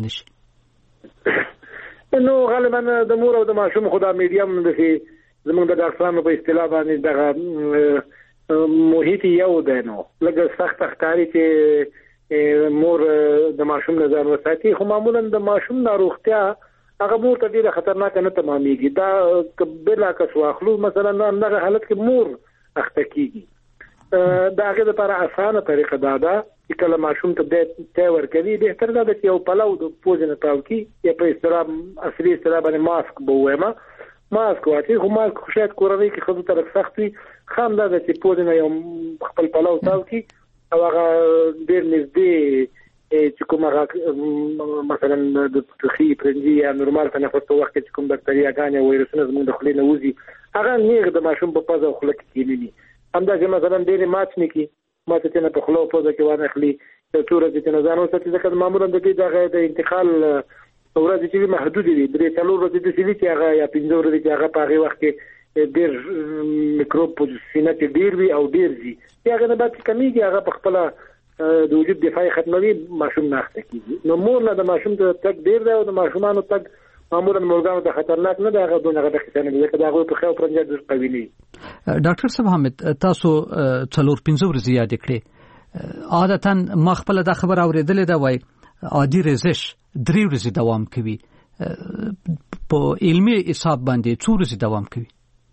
نشي نو غالبا د مور او د ماشوم خدا میډیم د سي زموږ د ډاکټرانو په اصطلاح باندې دغه محیط یو دی نو لکه سخت ښکاري چې مور د ماشوم نه ځان وساتي خو معمولا د ماشوم ناروغتیا هغه مور ته ډیره خطرناک نه تمامېږي دا بلا کس واخلو مثلا هغه حالت کې مور اخته کیږي دا هغه لپاره اسانه طریقه دا ده چې کله ماشوم ته د ته ورکوي به تر دا چې یو پلاو د پوزنه تاو کی یا په استراب اصلي استراب باندې ماسک بووما ماسک واچي خو ماسک خوشات کورنۍ کې خود تر سختي خام دا چې پوزنه یو خپل پلاو تاو کی او هغه ډیر نږدې چې کومه مثلا د ټوخي پرنجي یا نورمال تنفس په وخت کې کوم بکتریاګان او وایرسونه زموږ د خلې نه وځي هغه نیغ د ماشوم په پزه او خله کې کېني همدا چې مثلا ډېر ماچ نه کی ماته چې نه په خله او پزه کې وانه خلی د تور چې نه ځانو څه چې معمولا د دې دغه د انتقال ورځ چې محدود دي درې څلور ورځې د سړي چې هغه یا پنځه ورځې چې هغه په هغه وخت کې ډېر میکروب په سینه کې ډېر وي او ډېر وي هغه نه بعد کمیږي هغه په خپل د وجود دفاعي ختموي ماشوم نه اخته کیږي نو مور نه د ماشوم ته تک ډیر دی او د ماشومانو تک معمولا مورګانو ته خطرناک نه دی هغه دغه د خطر نه دی دا هغه په خو پرنجا د قوی نه ډاکټر صاحب حامد تاسو څلور پنځه ورځې یاد کړئ عادتاً ما خپل دا خبر اوریدلې دا وای عادي رزش درې ورځې دوام کوي په علمي حساب باندې څو ورځې دوام کوي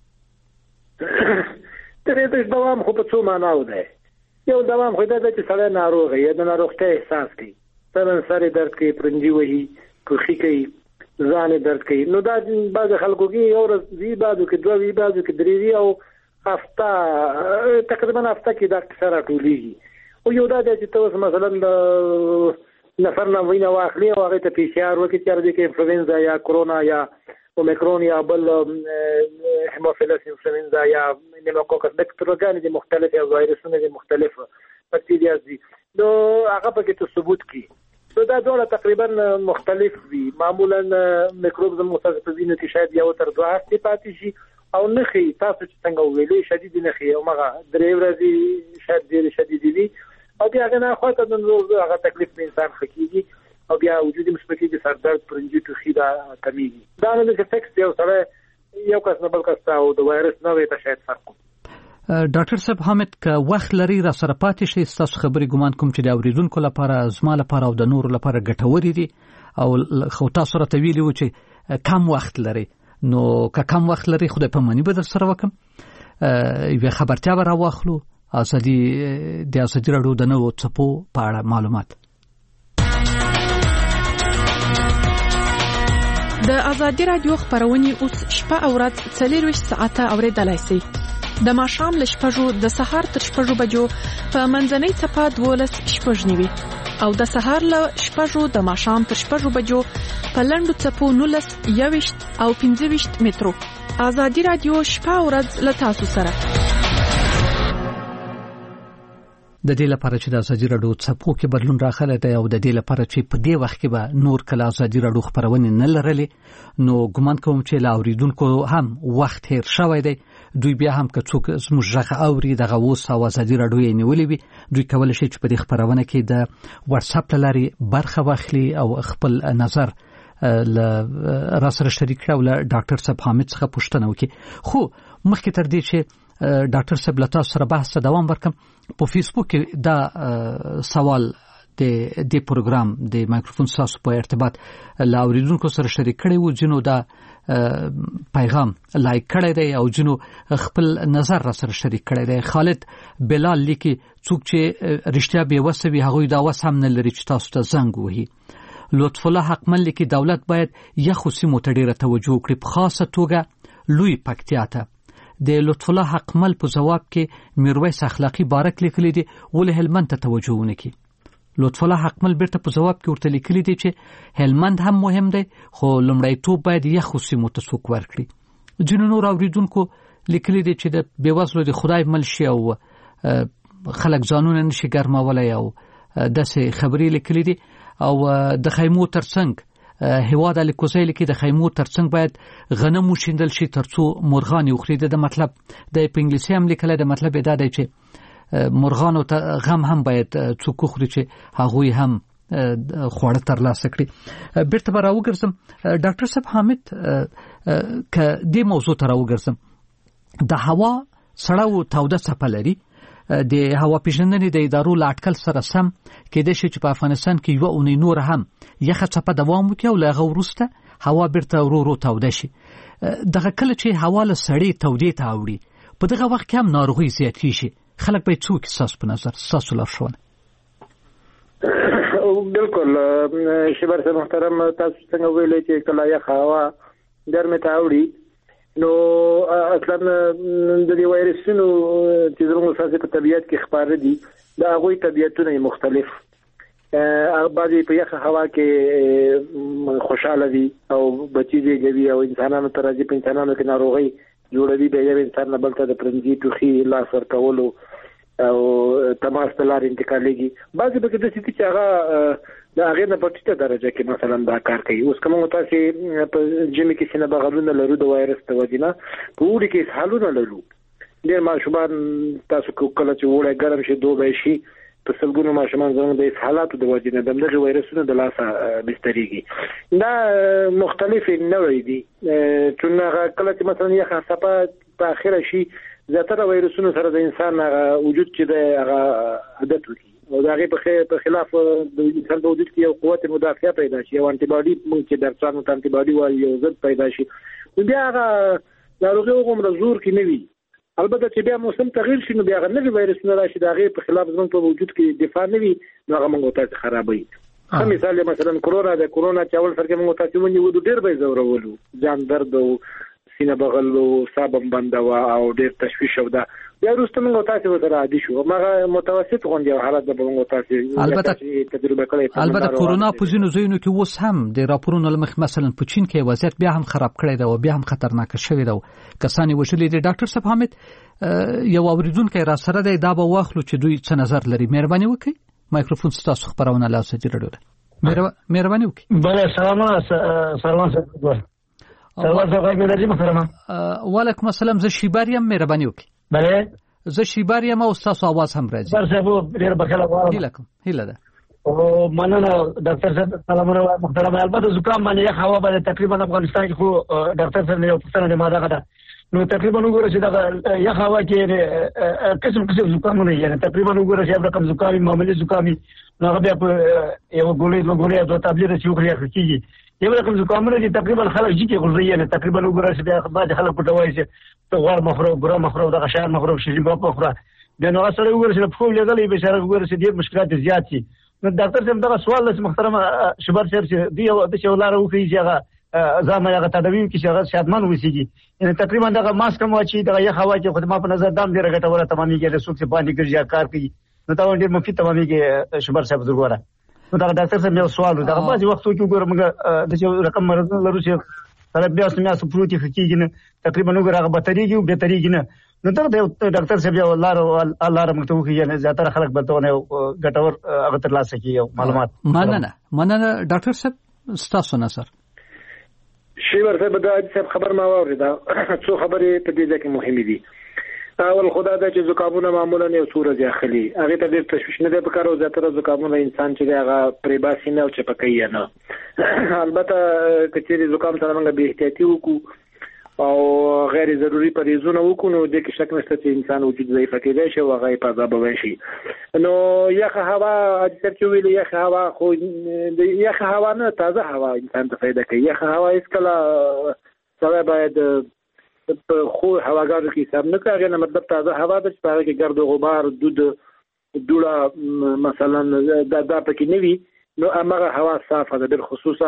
درې ورځې دوام خو په څو معناو دی یو دوام خو دا چې سړی ناروغ یا د ناروغتیا احساس کوي مثلا سر درد کوي پرنجي وهي کوخي کوي ځان درد کوي نو دا بعض خلکو کې یو ورځ وی بعضو کې دوه وی بعضو کې درې وی او هفته تقریبا هفته کې دا سره ټولېږي او یو دا چې تاسو مثلا د نفر نه وینه واخلي او هغه ته پی سی آر وکړي چې د انفلوئنزا یا کرونا یا اومیکرون یا بل هیموفیلس انفلوئنزا یا نیموکوکس بکتریاګان دي مختلف او وایرسونه دي مختلف بکتریا دي نو هغه په کې ثبوت کی نو دا ډول تقریبا مختلف وي معمولا میکروب د متصل په وینې کې شاید یو تر دوه هفتې پاتې شي او نخي تاسو چې څنګه ویلې شدید نخي او مغه درې ورځې شاید ډېر شدید دي او بیا هغه خاطر د نور هغه تکلیف په انسان خکېږي او بیا وجود مثبتي د سردرد پرنجي ټوخي دا کمیږي دا نه چې ټیکس یو سره یو کس نه بل کس او د وایرس نه وي ته شاید فرق ډاکټر صاحب حامد که وخت لري را سره پاتې شي تاسو خبري ګمان کوم چې د اوریدونکو لپاره زما لپاره او د نورو لپاره ګټورې دي او خو تاسو راته ویلي و چې کم وخت لري نو که کم وخت لري خدای په معنی به در سره وکم یوه خبرتیا به راواخلو ازادي د ازادي راډیو د نوو څپو په اړه معلومات. د ازادي راډیو خبرونه اوس شپه او ورځ څلور ویشت ساعته اوریدلای شئ. د ماښام له شپږو د سهار تر شپږو بجو په منځنۍ څپه دولس شپږ نیوي او د سهار له شپږو د ماښام تر شپږو بجو په لنډو څپو نولس یویشت او پنځه ویشت مترو. ازادي راډیو شپه او ورځ له تاسو سره. د دې لپاره چې د ازادي راډیو څپو کې بدلون راغلی دی او د دې لپاره چې په دې وخت کې به نور کله ازادي راډیو خبرونه نه لرلې نو ګمان کوم چې لا اوریدونکو هم وخت هیر شوی دی. دوی بیا هم که څوک زموږ غږ اوري دغه اوس او ازادي راډیو یې نیولې وي دوی کولی شي چې په دې خبرونه کې د واتس اپ له لارې برخه واخلي او خپل نظر ل را سره شریک کړي او له ډاکټر صاحب حامد څخه پوښتنه وکړي. خو مخکې تر دې چې ډاکټر صاحب له تاسو سره بحث دوام ورکم په فیسبوک کې دا سوال د دې پروګرام د مایکروفون تاسو په ارتباط له اوریدونکو سره شریک کړي وو جنو دا پیغام لایک کړی دی او جنو خپل نظر را سره شریک کړی دی. خالد بلال لیکي څوک چې رښتیا به وسوي هغه دا وس هم نه لري چې تاسو ته زنګ وهي. لطف الله حقمن لیکي دولت باید یخو سیمو ته ډیره توجه وکړي په خاصه توګه لوی پکتیا ته. د لطف الله حقمل په جواب کې میرویس اخلاقی بارک لیکلی دی ولې هلمند ته توجه ونکړي. لطف الله حقمل بیرته په جواب کې ورته لیکلی دی چې هلمند هم مهم دی خو لومړیتوب باید یخو سیمو ته څوک ورکړي. ځینو نور اوریدونکو لیکلی دی چې د بېوزلو د خدای مل شي او خلک ځانونه نشي ګرمولی او داسې خبرې لیکلی دی او د خیمو ترڅنګ هواد علی کوزیل کې د خیمو ترڅنګ باید غنم وشیندل شي ترڅو مرغان وخوري. د مطلب د په انګلیسي هم لیکل د مطلب دا دی چې مرغانو ته غم هم باید څوک وخوري چې هغوی هم خواړه ترلاسه کړي. بیرته به راوګرځم ډاکټر صاحب حامد که دې موضوع ته راوګرځم د هوا سړه او توده څپه لري د هوا پیژندنې د ادارو له اټکل سره سم کېدای شي چې په افغانستان کې یوه اونۍ نور هم یخه څپه دوام وکړي او له هغه وروسته هوا بیرته ورو ورو توده شي. دغه کله چې هوا له سړې تودې ته اوړي په دغه وخت کې هم ناروغۍ زیاتېږي. خلک باید څه وکړي ستاسو په نظر ستاسو لارښوونه؟ بالکل شبر صاحب محترم تاسو څنګه ویلې چې کله یخه هوا ګرمه ته اوړي نو اصلا د دې وایرسونو چې زموږ ساسي په طبيعت کې خبره دي دا هغوی طبيعتونه مختلف بعضی په یخه هوا کې خوشاله دي او بچي دي او انسانانو ته راځي په انسانانو کې ناروغي جوړوي به یو انسان نه بل ته د پرنځي ټوخي لاس ورکولو او تماس ته لار انتقالېږي. بعضی به د ستې چې هغه د هغه نه په ټیټه درجه کې مثلا دا کار کوي. اوس کوم تاسو په جمی کې سینه بغلونه لرو د وایرس ته وجنه په وړي کې حالونه لرو ډېر ماشومان تاسو کله چې وړه ګرم شي دوه شي په سلګونو ماشومان زموږ د حالاتو د وجنه دغه وایرسونه د لاسه بستريږي. دا مختلف نوعي دي چې کله چې مثلا یو خاصه په اخره شي زیاتره وایرسونو سره د انسان وجود چې د عادت وي او دا غي په خلاف د انسان د وجود کې یو قوت مدافعه پیدا شي او انټي باډي چې درڅانو انټي باډي وايي یو ضد پیدا شي بیا هغه ناروغي وګم زور کې نه وي. البته چې بیا موسم تغییر شي نو بیا هغه نوی وایرسونه راشي دا غي په خلاف زموږ په وجود کې دفاع نه وي نو هغه موږ ته خرابوي. هم مثال مثلا کرونا د کرونا چې اول سره موږ ته ونی ودو ډیر به زورولو ځان درد او سینه بغلو صابم بندوا او ډیر تشویش او دا بیا وروسته موږ تاسو ته عادي شو مګر متوسط غونډه حالت به موږ تاسو البته تجربه کړې. البته کرونا په ځینو ځایونو کې اوس هم د راپورونو لمخ مثلا په چین کې وضعیت بیا هم خراب کړی دی او بیا هم خطرناک شوی دی. کسانی وشلې دي ډاکټر صاحب حامد یو اوریدونکو را سره دی دا به واخلو چې دوی څه نظر لري. مهرباني وکړئ مایکروفون ستاسو خبرونه لاسه دي راډیو مهرباني وکړئ. بله سلام سلام سلام وعلیکم السلام. زه شیباریم مهرباني وکړئ. بله زه شیباریم او تاسو आवाज هم راځي. سر صاحب ډیر بخښنه غواړم. هیله کوم هیله ده. او مننه ډاکټر صاحب سلامونه محترم. البته زکام باندې هوا باندې تقریبا افغانستان کې خو ډاکټر صاحب یو پوښتنه ما ده نو تقریبا وګوره چې دا یخ هوا کې قسم قسم زکامونه یې تقریبا وګوره چې رقم زکامي معمولی زکامي نو بیا په یو ګولې نو ګولې د تابلیت چې وکړي کیږي یو رقم زکامونه چې تقریبا خلک جې کې غوړي نه تقریبا وګوره چې بیا بعد خلک پټوي چې ته غوړ مخرو ګره مخرو د غشار مخرو شي په مخرو د نو اصل وګوره چې په خو لګلې به شر وګوره چې ډېر مشکلات زیات شي نو ډاکټر صاحب دا سوال لس محترم شبر صاحب چې دی د شولار وکړي چې هغه زما هغه تدوین کې هغه شادمان وسیږي یعنی تقریبا دا ماسک مو چې دا یخ هوا چې خدمت په نظر دام ډیره ګټوره تمامي کې د سوق څخه باندې ګرځي کار کوي نو دا ډیر مفید تمامي کې شبر صاحب ضروره نو دا ډاکټر صاحب یو سوال دا په وخت کې ګورم موږ د یو رقم مرض لرو چې سره بیا سمیا سپروتي حقیقي نه تقریبا نو هغه بهتريږي او بهتريږي نه نو دا ډاکټر صاحب یو الله الله رحمت وکړي یعنی زیاتره خلک بتونه ګټور هغه تر لاسه کې معلومات مننه مننه ډاکټر صاحب تاسو نه سر شیور صاحب دا چې خبر ما واورید څو خبرې په دې ځکه مهمه دي اول خدای دا چې زکامونه معمولا یو صورت داخلي هغه ته ډېر تشویش نه دی پکاره او زیاتره زکامونه انسان چې هغه پرې باسي نه او چې پکې نه البته کچېری زکام سره موږ به احتیاطي وکړو او غیر ضروري پرهیزونه وکړو نو د کې شک نشته چې انسان وجود ضعیف کېدای شي او هغه په عذاب وشي نو یخ هوا اکثر چې ویل یخ هوا خو د یخ هوا نه تازه هوا انسان ته فائدہ کوي یخ هوا هیڅ کله سره باید په خو هواګانو کې حساب نه کوي نه مطلب تازه هوا د چې کې ګرد او غبار دود دوړه مثلا دا د پکې نوي نو هغه هوا صافه ده بل خصوص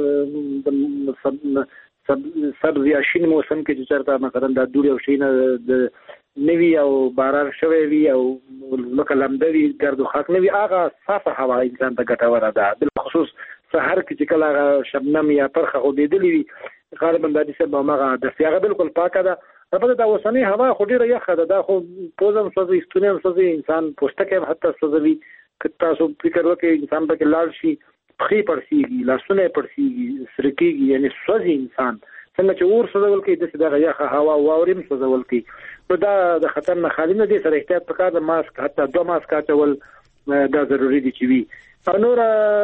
هغه سبز یا شین موسم کې چې چرته مثلا د دوړې او شین د نوي او باران شوی وي او لکه لمدوي ګرد او خاک نوي هغه صافه هوا انسان ته ګټوره ده بل خصوص سحر کې چې کله شبنم یا پرخه غوډېدلې وي غالبا د دې سبب هغه د سیاغه بالکل پاکه ده البته دا اوسنی هوا خو ډیره یخه ده دا خو پوزم سوزي استونیم سوزي انسان پوستکه حتی سوزوي که تاسو فکر وکړئ انسان پکې لاړ شي پخې پړسیږي لاسونه پړسیږي سرکیږي یعنی سوزي انسان څنګه چې اور سوزول کوي د دغه یخه هوا واوریم سوزول کوي نو دا د خطر نه خالي نه دي سره احتیاط پکار د ماسک حتی دوه ماسک اچول دا ضروری دي چې وي نور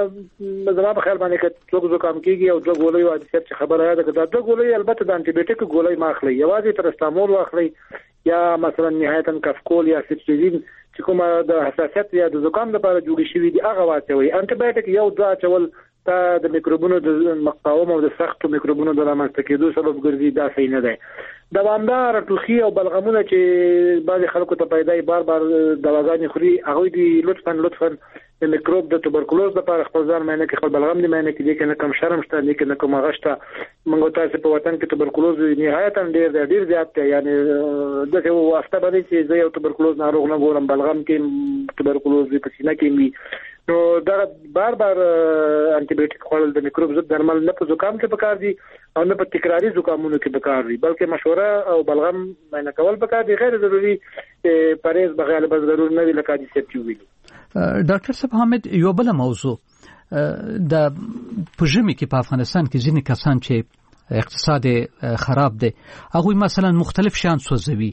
زما په خیال باندې چې څوک زکام کیږي او دوه ګولۍ او چې خبره ده چې دا دوه ګولۍ البته د انټي بیوټیک ګولۍ ماخلي یوازې پرستامول واخلي یا مثلا نهایتا کفکول یا سټریزین چې کومه د حساسیت یا د زکام لپاره جوړی شوی دی هغه واچوي انټي بیوټیک یو ځا چول تا د میکروبونو د مقاومه او د سختو میکروبونو د رامنځته کېدو سبب ګرځي دا صحیح نه دی دوامدار ټوخي او بلغمونه چې بعض خلکو ته پیدا بار بار دواګانې خوري هغه دی لطفا لطفا د میکروب د توبرکلوز لپاره خپل ځان معنی کې خپل بلغم دی معنی کې دي کنه کم شرم شته دي کنه کوم غشته موږ تاسو په وطن کې توبرکلوز نهایتا ډیر ډیر زیات دی یعنی دغه واسطه باندې چې زه یو توبرکلوز ناروغ نه ګورم بلغم کې توبرکلوز په سینه کې وي نو دا بار بار انټي بیوټیک خوړل د میکروب ضد درمل نه په زکام کې پکار دي او نه په تکراری زکامونو کې پکار دي بلکې مشوره او بلغم معنی کول پکار دي غیر ضروري پرهیز بغیر به ضرور نه وي لکه چې سپټ ویلي ډاکټر صاحب حامد یو بل موضوع د پژمی کې په افغانستان کې ځینې کسان چې اقتصاد خراب دی هغه مثلا مختلف شیان سوځوي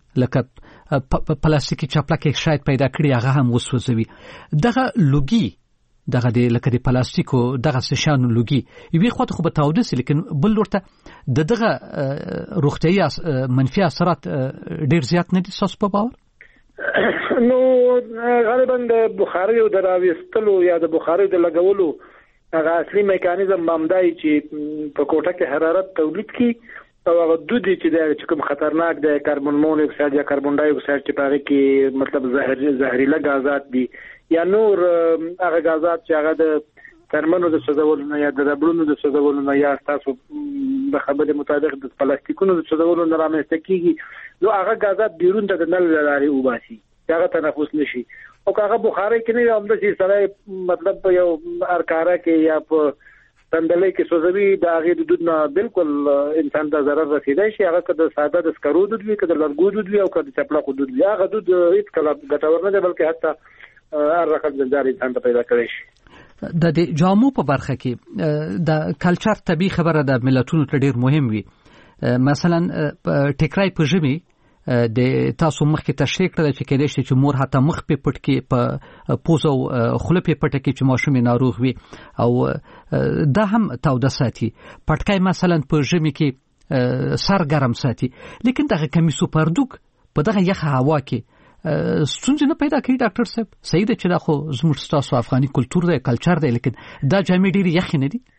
لکه پلاستیکي چاپلکه شاید پیدا کړی هغه هم وسوځوي دغه لوګي دغه د لکه د پلاستیکو دغه شیان لوګي یوه خو ته به تاودس لیکن بل ورته د دغه روغتيایي منفي اثرات ډیر زیات نه دي تاسو په باور نو غالبا د بخاري او د راوستلو یا د بخاري د لګولو هغه اصلي میکانیزم مامدای چې په کوټه کې حرارت تولید کی او هغه دودي چې د کوم خطرناک د کاربن مونوکساید یا کاربن ډای اکساید چې په کې مطلب زهر زهريله غازات دي یا نور هغه غازات چې هغه د ترمنو د سوزولو یا د ربړونو د سوزولو یا تاسو د خبرې مطابق د پلاستیکونو د سوزولو نه رامنځته کیږي نو هغه غازات بیرون ته د نل لاري وباسي هغه تنفس نشي او هغه بخاري کې نه هم د شي سره مطلب یو ارکاره کې یا په تندلې کې سوزوي د هغه د دود نه بالکل انسان ته ضرر رسیدای شي هغه کده ساده د سکرو دود وي کده لرګو دود وي او کده چپلاخو دود وي هغه دود هیڅ کله ګټور نه دی بلکې حتی هر رقم زندار انسان ته پیدا کوي د دې جامو په برخه کې د کلچر طبي خبره د ملتونو ته ډیر مهم وي مثلا ټیکرای په ژمي د تاسو مخکې تشریح کړل چې کېدای شي چې مور حتی مخ په پټ کې په پوزو خله په پټ کې چې ماشوم ناروغ وي او دا هم تاوده ساتي پټکای مثلا په ژمي کې سر ګرم ساتي. لیکن دغه کمیسو پردوک په دغه یخ هوا کې ستونزې نه پیدا کوي ډاکټر صاحب؟ صحیح ده چې دا خو زموږ ستاسو افغاني کلتور دی، کلچر دی، لیکن دا جامې ډېرې یخې نه دي.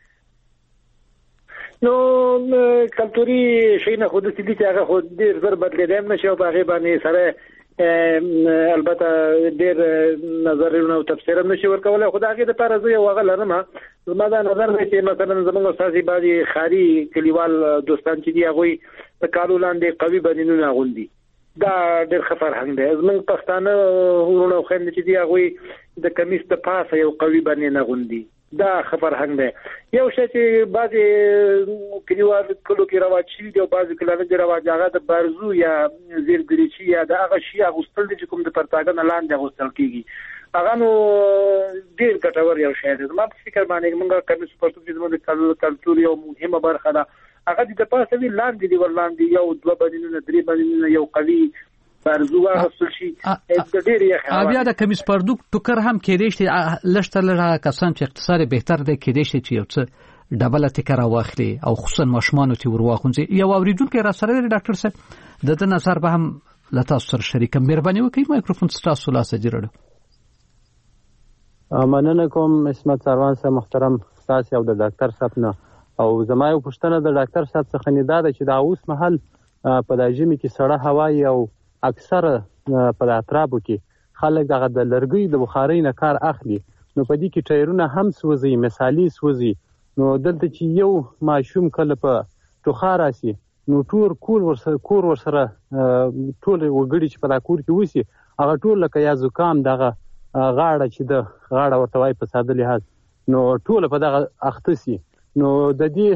نو کلتوري شي نه خو د دې چې هغه خو ډېر زر بدلېدای نه شي او په هغې باندې سره البته ډېر نظرونه او تفسیر هم نشي ورکولی. خو د هغې دپاره زه یو هغه لرم، زما دا نظر دی چې مثلا زموږ استازي بعضې ښاري کلیوال دوستان چې دي هغوی د کالو لاندې قوي بدنونه اغوندي. دا ډېر ښه فرهنګ دی. زموږ پښتانه وروڼه او خویندې چې دي هغوی د کمیس د پاسه یو قوي بدن اغوندي. دا ښه فرهنګ دی. یو شی چې بعضې کلیوال کلو کې رواج شوي دي او بعضې کلانو کې رواج هغه د بارزو یا زیر ګریچي یا د هغه شي اغوستل دي چې کوم د پرتاګه نه لاندې اغوستل کېږي. هغه نو ډېر ګټور یو شی دی. زما په فکر باندې موږ کمیس پرتوګ چې زموږ د کلتور یو مهمه برخه ده، هغه د پاسه وی لاندې دی ورلاندې یو دوه بدنونه درې بدنونه یو قوي پرزو واغستل شي. ډېر یې بیا د کمیس پردوک ټوکر هم کېدای شي لږ تر لږه کسان چې اقتصاد بهتر دی کېدای شي چې یو څه ډبله ټیکر واخلي او خصوصا ماشومانو ته ورواخونځي. یو اوریدونکو را سره دی ډاکټر صاحب، د د نظر به هم له تاسو سره شریکم. مهرباني وکړئ مایکروفون ستاسو لاسه جوړ. مننه کوم عصمت سروان صاحب محترم تاسو او د ډاکټر صاحب نه. او زما یو پوښتنه د ډاکټر صاحب څخه نه ده چې دا اوس مهال په د ژمي کې سړه هوا او اکثره په اطرافو کې خلک دغه د لرګي د بخارۍ نه کار اخلي، نو په دې کې ټایرونه هم سوځي، مثالي سوځي. نو دلته چې یو ماشوم کله په ټوخا راسي نو ټول کور ورسره کور ورسره ټول وګړي چې په دا کور کې وسی هغه ټول لکه یا زکام دغه غاړه چې د غاړه ورته وای په ساده لحاظ نو ټول په دغه اختصي. نو د دې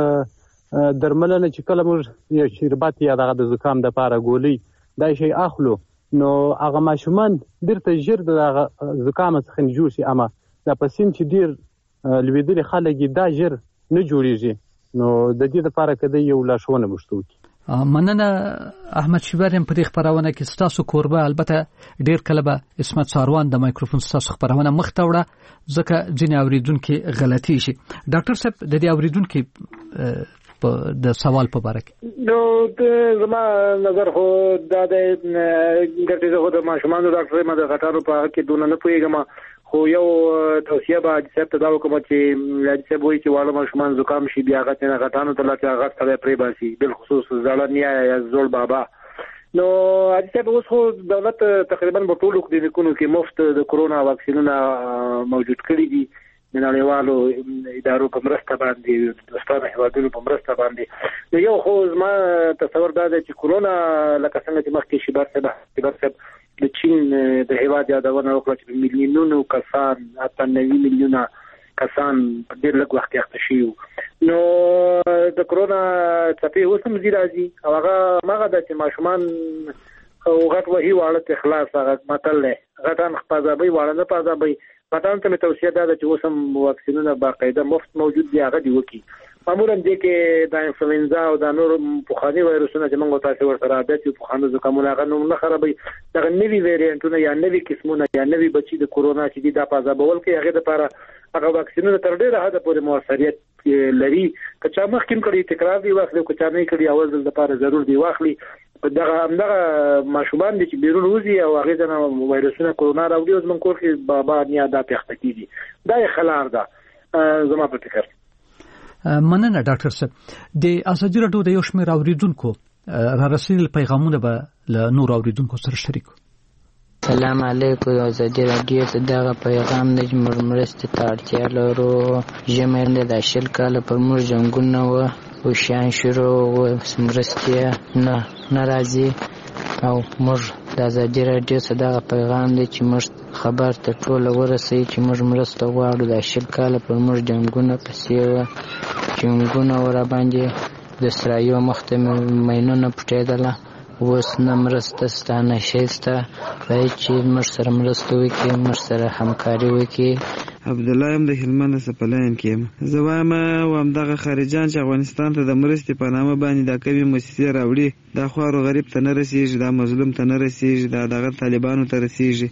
درملنه چې کله موږ یو شربت یا دغه د زکام د لپاره ګولۍ دا شی اخلو نو هغه ماشومان بیرته ژر د زکام څخه جوړ شي، اما دا پسین چې ډیر لویدلي خلک دا ژر نه جوړیږي. نو د دې لپاره کده یو لاشونه مشتو کی. مننه احمد شیبریم په دې خبرونه کې ستاسو کوربه البته ډیر کله به عصمت ساروان د مایکروفون ستاسو خبرونه مخته وړه ځکه ځینې اوریدونکو غلطي شي. ډاکټر صاحب د دې اوریدونکو د سوال په اړه نو زما نظر هو دا د ګټه زه د ماشومان ډاکټر ما د غټارو په اړه کې دونه نه پوهیږم، خو یو توصیه به چې ته دا وکړم چې چې وایي چې والا ماشومان زکام شي بیا غته نه غټانو ته لاته غټ سره پری باسي بل خصوص زړنیا یا زول بابا. نو اځه به اوس خو دولت تقریبا په ټولو کلینیکونو کې مفت د کرونا واکسینونه موجود کړي دي د نړیوالو ادارو په مرسته باندې دوستانه هیوادونو په مرسته باندې. نو یو خو زما تصور دا دی چې کرونا لکه څنګه چې مخکې شیبر صاحب شیبر صاحب د چین د هیواد یادونه وکړه چې میلیونونو کسان حتی نوي میلیونه کسان په ډېر لږ وخت کې اخته شوي. نو د کرونا څپې اوس هم ځي راځي او هغه هماغه ده چې ماشومان غټ وهي واړه ته خلاص هغه متل دی غټان خپازابۍ واړه نه پازابۍ. پټان ته مې توصیه ده چې اوس هم واکسینونه باقاعده مفت موجود دي هغه دی وکړي. معمولا دې کې د انفلوئنزا او د نور پوخاني وایرسونه چې موږ تاسو ورسره عادت یو پوخانو زکامونه هغه نو نه خرابوي. دغه نوي ویریانټونه یا نوي قسمونه یا نوي بچي د کورونا چې د پازابول کې هغه لپاره هغه واکسینونه تر ډیره حد پورې موثریت لري. که چا مخکې کړي تکرار دی واخلي، که چا نه کړي اول ځل لپاره ضرور دی واخلي. دغه همدغه ماشومان دي چې بیرون وځي او هغه ځنه وایرسونه کورونا راوړي او زموږ کور کې بابا نیا دا تخته کیږي. دا یې خلار ده زما په فکر. مننه ډاکټر صاحب. د ازادي راډیو د یو شمېر اوریدونکو را رسیدل پیغامونه به له نور اوریدونکو سره شریکو. سلام علیکم. ازادي راډیو ته دغه پیغام د مرستې ته اړتیا لرو. ژمی د شل کاله پر موږ جنګونه و او شان شروع و مرستې نه ناراضي او موږ د ازادي راډیو څخه دغه پیغام دی چې موږ خبر ته ټول ورسوي چې موږ مرسته غواړو. د شل کاله پر موږ جنګونه پسې و جنګونه ور باندې د اسراییل مخته مینونه پټېدله اوس نه مرسته ستانه شېسته وای چې موږ سره مرسته وکړي موږ سره همکاري وکړي. عبد الله ام د هلمند سپلاین کې زه وایم و همدغه خارجان چې افغانستان ته د مرستې په نامه باندې دا کوي موسسې راوړي دا خوارو غریب ته نه رسیږي، دا مظلوم ته نه رسیږي، دا دغه طالبانو ته رسیږي.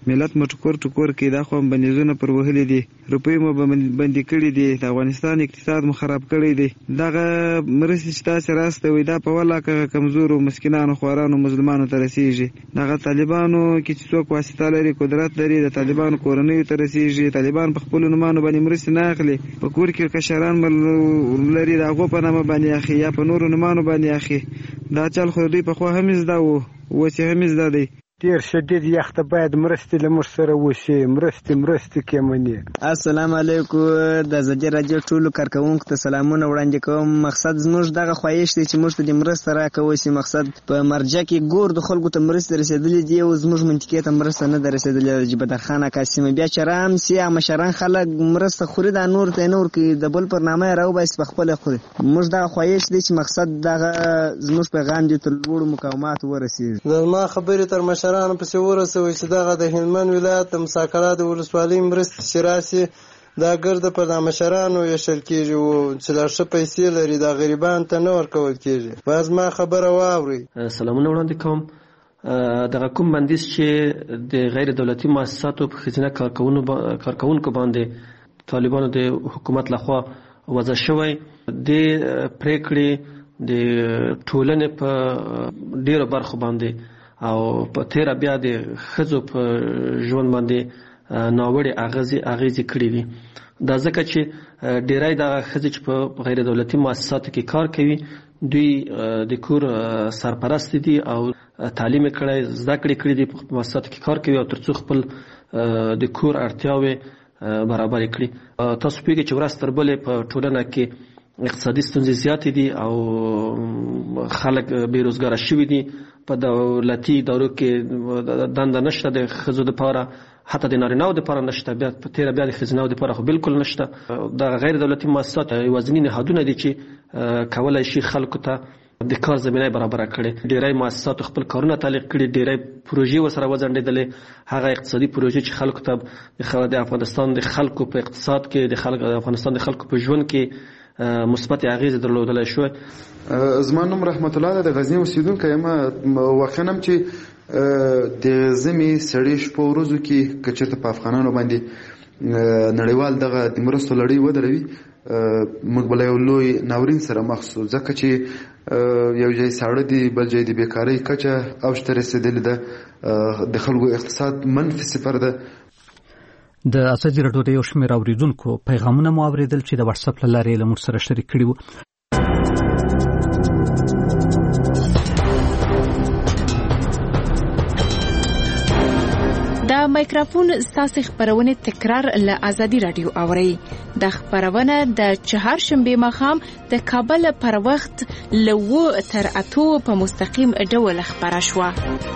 ملت مو ټکور ټکور کې دا خو بندیزونه پر وهلي دي، روپۍ مو بندي کړي دي، د افغانستان اقتصاد مو خراب کړی دی. دغه مرستې چې تاسې راستوئ دا په ولاکه کمزورو مسکینانو خوارانو مظلومانو ته رسیږي. دغه طالبانو کې چې څوک واسطه لري قدرت لري د طالبانو کورنیو ته رسیږي. طالبان په خپلو نومانو باندې مرستې نه اخلي، په کور کې کشران لري د هغو په نامه باندې اخلي یا په نورو نومانو باندې اخلي. دا چل خو دوی پخوا هم زده وو، اوس یې هم زده دی. ډیر شدید یخ ته باید مرستې له موږ سره وشي، مرستې مرستې کې مني. السلام علیکم، د زجر راډیو ټولو کارکوونکو ته سلامونه وړاندې کوم. مقصد زموږ دغه خواهش دی چې موږ ته د مرسته راکوي شي. مقصد په مرجع کې ګور د خلکو ته مرسته رسېدلې دي او زموږ منطقې ته مرسته نه ده رسېدلې. جبدرخان قاسم بیا چې رام سي مشران خلک مرسته خوري دا نور ته نور کې د بل پر نامه راوباسي په خپل خوري. موږ دغه خواهش دی چې مقصد دغه زموږ پیغام دی تر لوړو مقامات ورسېږي. زما خبرې تر مشرانو پسې ورسوي چې دغه د هلمند ولایت د مساکرا د ولسوالۍ مرستې چې راسي دا ګرده پر د مشرانو ویشل کېږي او چې لا ښه پیسې لري دا غریبان ته نه ورکول کېږي. باز ما خبره واورئ. سلامونه وړاندې کوم. دغه کوم بندیز چې د غیر دولتي مؤسساتو په ښځینه کارکوونکو باندې طالبانو د حکومت لخوا وضع شوی، د پریکړې د ټولنې په ډیرو برخو باندې او په تیره بیا د ښځو په ژوند باندې ناوړې اغېزې اغېزې کړې دي. دا ځکه چې ډیری دغه ښځې چې په غیر دولتي مؤسساتو کې کار کوي دوی د کور سرپرست دي او تعلیم یې کړی، زده کړې کړي دي، په مؤسساتو کې کار کوي او تر څو خپل د کور اړتیاوې برابر کړي. تاسو پوهیږئ چې ورځ تر بلې په ټولنه کې اقتصادي ستونزې زیاتې دي او خلک بېروزګاره شوي دي. په دولتي ادارو کې دنده نشته د ښځو دپاره، حتی د نارینه‌و دپاره نشته، بیا په تېره بیا د ښځینه‌و دپاره خو بالکل نشته. دغه غیر دولتي مؤسسات یوازیني نهادونه دي چې کولی شي خلکو ته د کار زمینه برابره کړي. ډیری مؤسساتو خپل کارونه تعلیق کړي، ډیری پروژې ورسره وځنډېدلې. هغه اقتصادي پروژې چې خلکو ته د افغانستان د خلکو په اقتصاد کې د افغانستان د خلکو په ژوند کې مثبت اغیزې درلودلی شوی. زما نوم رحمت الله ده، د غزني اوسېدونکی یم. واقعا هم چې د ژمي سړې شپو ورځو کې که چېرته په افغانانو باندې نړیوال دغه د مرستو لړۍ ودروي موږ به له یو لوی ناورین سره مخ شو، ځکه چې یو ځای ساړه دي، بل ځای د بېکارۍ کچه اوج ته رسېدلې ده، د خلکو اقتصاد منفي صفر ده. د ازادي راډیو د یو شمېر اوریدونکو پیغامونه مو اورېدل چې د واتس اپ له لارې له موږ سره شریک کړي وو. د مایکروفون ستاسو خبرونه تکرار له ازادي راډیو اوري. د خبرونه د چهارشنبه ماښام د کابل پر وخت له و تر اتو په مستقیم ډول خبره شوه.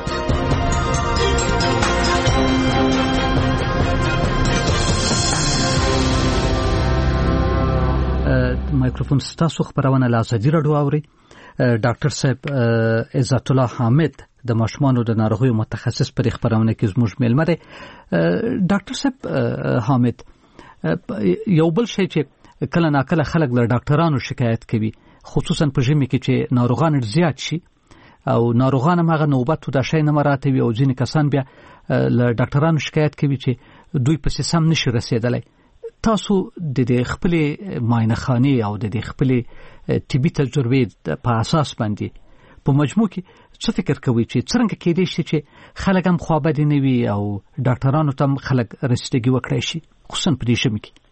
مایکروفون ستاسو خبرونه له ازادي راډیو اوري. ډاکټر صاحب عزت الله حامد د ماشومانو د ناروغیو متخصص پر خبرونه کې زموږ میلمه دی. ډاکټر صاحب حامد، یو بل شی چې کله ناکله خلک له ډاکټرانو شکایت کوي، خصوصا په ژمي کې چې ناروغان زیات شي او ناروغان هم هغه نوبت د شي نه مراتب او ځینې کسان بیا له ډاکټرانو شکایت کوي چې دوی په سم نشي رسیدلی. تاسو د دې خپل معاینخانه او د دې خپل طبي تجربې په اساس باندې په مجموع کې څه فکر کوي چې څنګه کېدای شي چې خلک هم خوابدي نه وي او ډاکټرانو ته خلک رسیدګي وکړي شي، خصوصا په دې ژمي کې؟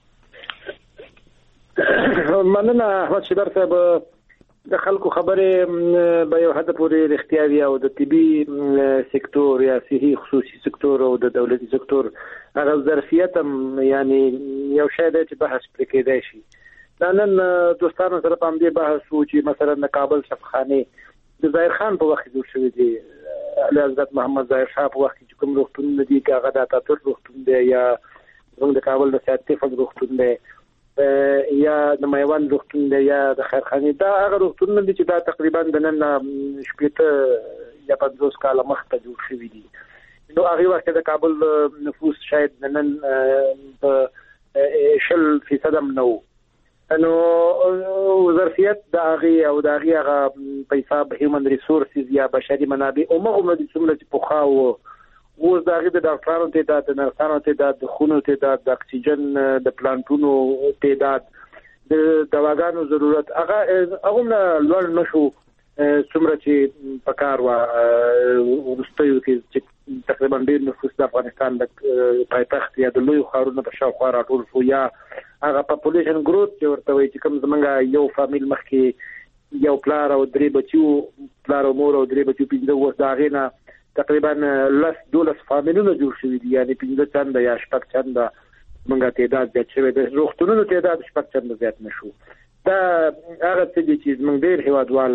مننه احمد شیبر صاحب. د خلکو خبرې به یو حد پورې رښتیا وي او د طبي سکتور یا صحي خصوصي سکتور او د دولتي سکتور هغه ظرفیت هم یعنی یو شی دی چې بحث پرې کېدای شي. دا نن دوستانو سره په همدې بحث وو چې مثلا د کابل شفاخانې د ظاهر خان په وخت جوړ شوی دی، علي حضرت محمد ظاهر شاه په وخت چې کوم روغتون دي، که هغه د اتاتورک روغتون دی یا زموږ د کابل د سید طفل روغتون دی یا د میوند روغتون دی یا د خیرخانې، دا هغه روغتونونه دي چې دا تقریبا د نن شپېته یا پنځوس کاله مخکې جوړ شوي دي. نو هغه وخت د کابل نفوس شاید د نن په شل فیصد هم نه و. نو ظرفیت د هغې او د هغې هغه په حساب هیومن ریسورسز یا بشري منابع او مغمه دي څومره چې پخوا و اوس د هغې د ډاکټرانو تعداد، د نرسانو تعداد، د خونو تعداد، د اکسیجن د پلانټونو تعداد، د دواګانو ضرورت هغه هغه نه لوړ نشو څومره چې په کار وه وروستیو کې چې تقریبا ډېر نفوس د افغانستان د پایتخت یا د لویو ښارونو په شاوخوا راټول شو، یا هغه پاپولیشن ګروت چې ورته وایي چې کوم زمونږ یو فامیل مخکې یو پلار او درې بچیو، پلار او مور او درې بچیو پنځه، اوس د هغې نه تقریبا لس دولس فامیلونه جوړ شوي دي، یعنې پنځه چنده یا شپږ چنده زمونږ تعداد زیات شوی دی. روغتونونو تعداد شپږ چنده زیات نه شو. دا هغه څه دي چې زمونږ ډېر هېوادوال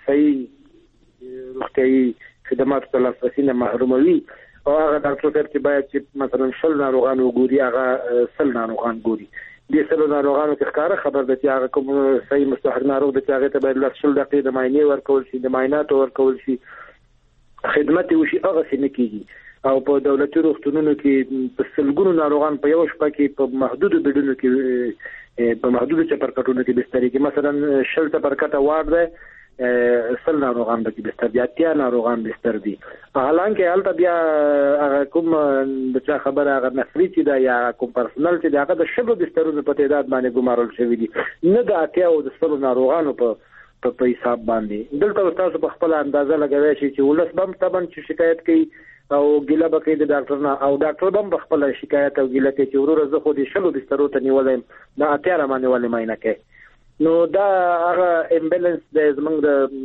صحیح روغتیایي خدماتو ته لاسرسي نه محروموي، او هغه ډاکټر صاحب چې باید چې مثلا شل ناروغان وګوري هغه سل ناروغان ګوري. دې سلو ناروغانو کې ښکاره خبر ده چې هغه کوم صحیح مستحق ناروغ دی چې هغې ته باید لس شل دقیقې د معاینې ورکول شي، د معایناتو ورکول شي، خدمت یې وشي. هغسې نه کېږي. او په دولتي روغتونونو کې په سلګونو ناروغان په یوه شپه کې په محدودو بیډونو کې په محدودو چپرکټونو کې بسترې کې، مثلا شل چپرکټه وارډ دی، سل ناروغان به کې بستر دي، اتیا ناروغان بستر دي. حالانکه هلته بیا هغه کوم د چا خبره هغه نفري چې ده یا کوم پرسنل چې ده هغه د شلو بسترونو په تعداد باندې ګمارل شوي دي، نه د اتیاو د سلو ناروغانو په په حساب باندې. دلته تاسو په خپله اندازه لګوی شئ چې ولس به هم طبعا چې شکایت کوي او ګیله به کوي د ډاکټر نه، او ډاکټر به هم په خپله شکایت او ګیله کوي چې وروره زه خو د شلو بسترو ته نیولی یم، د اتیا را باندې ولې معاینه کوي. نو دا هغه امبیلنس د زمونږ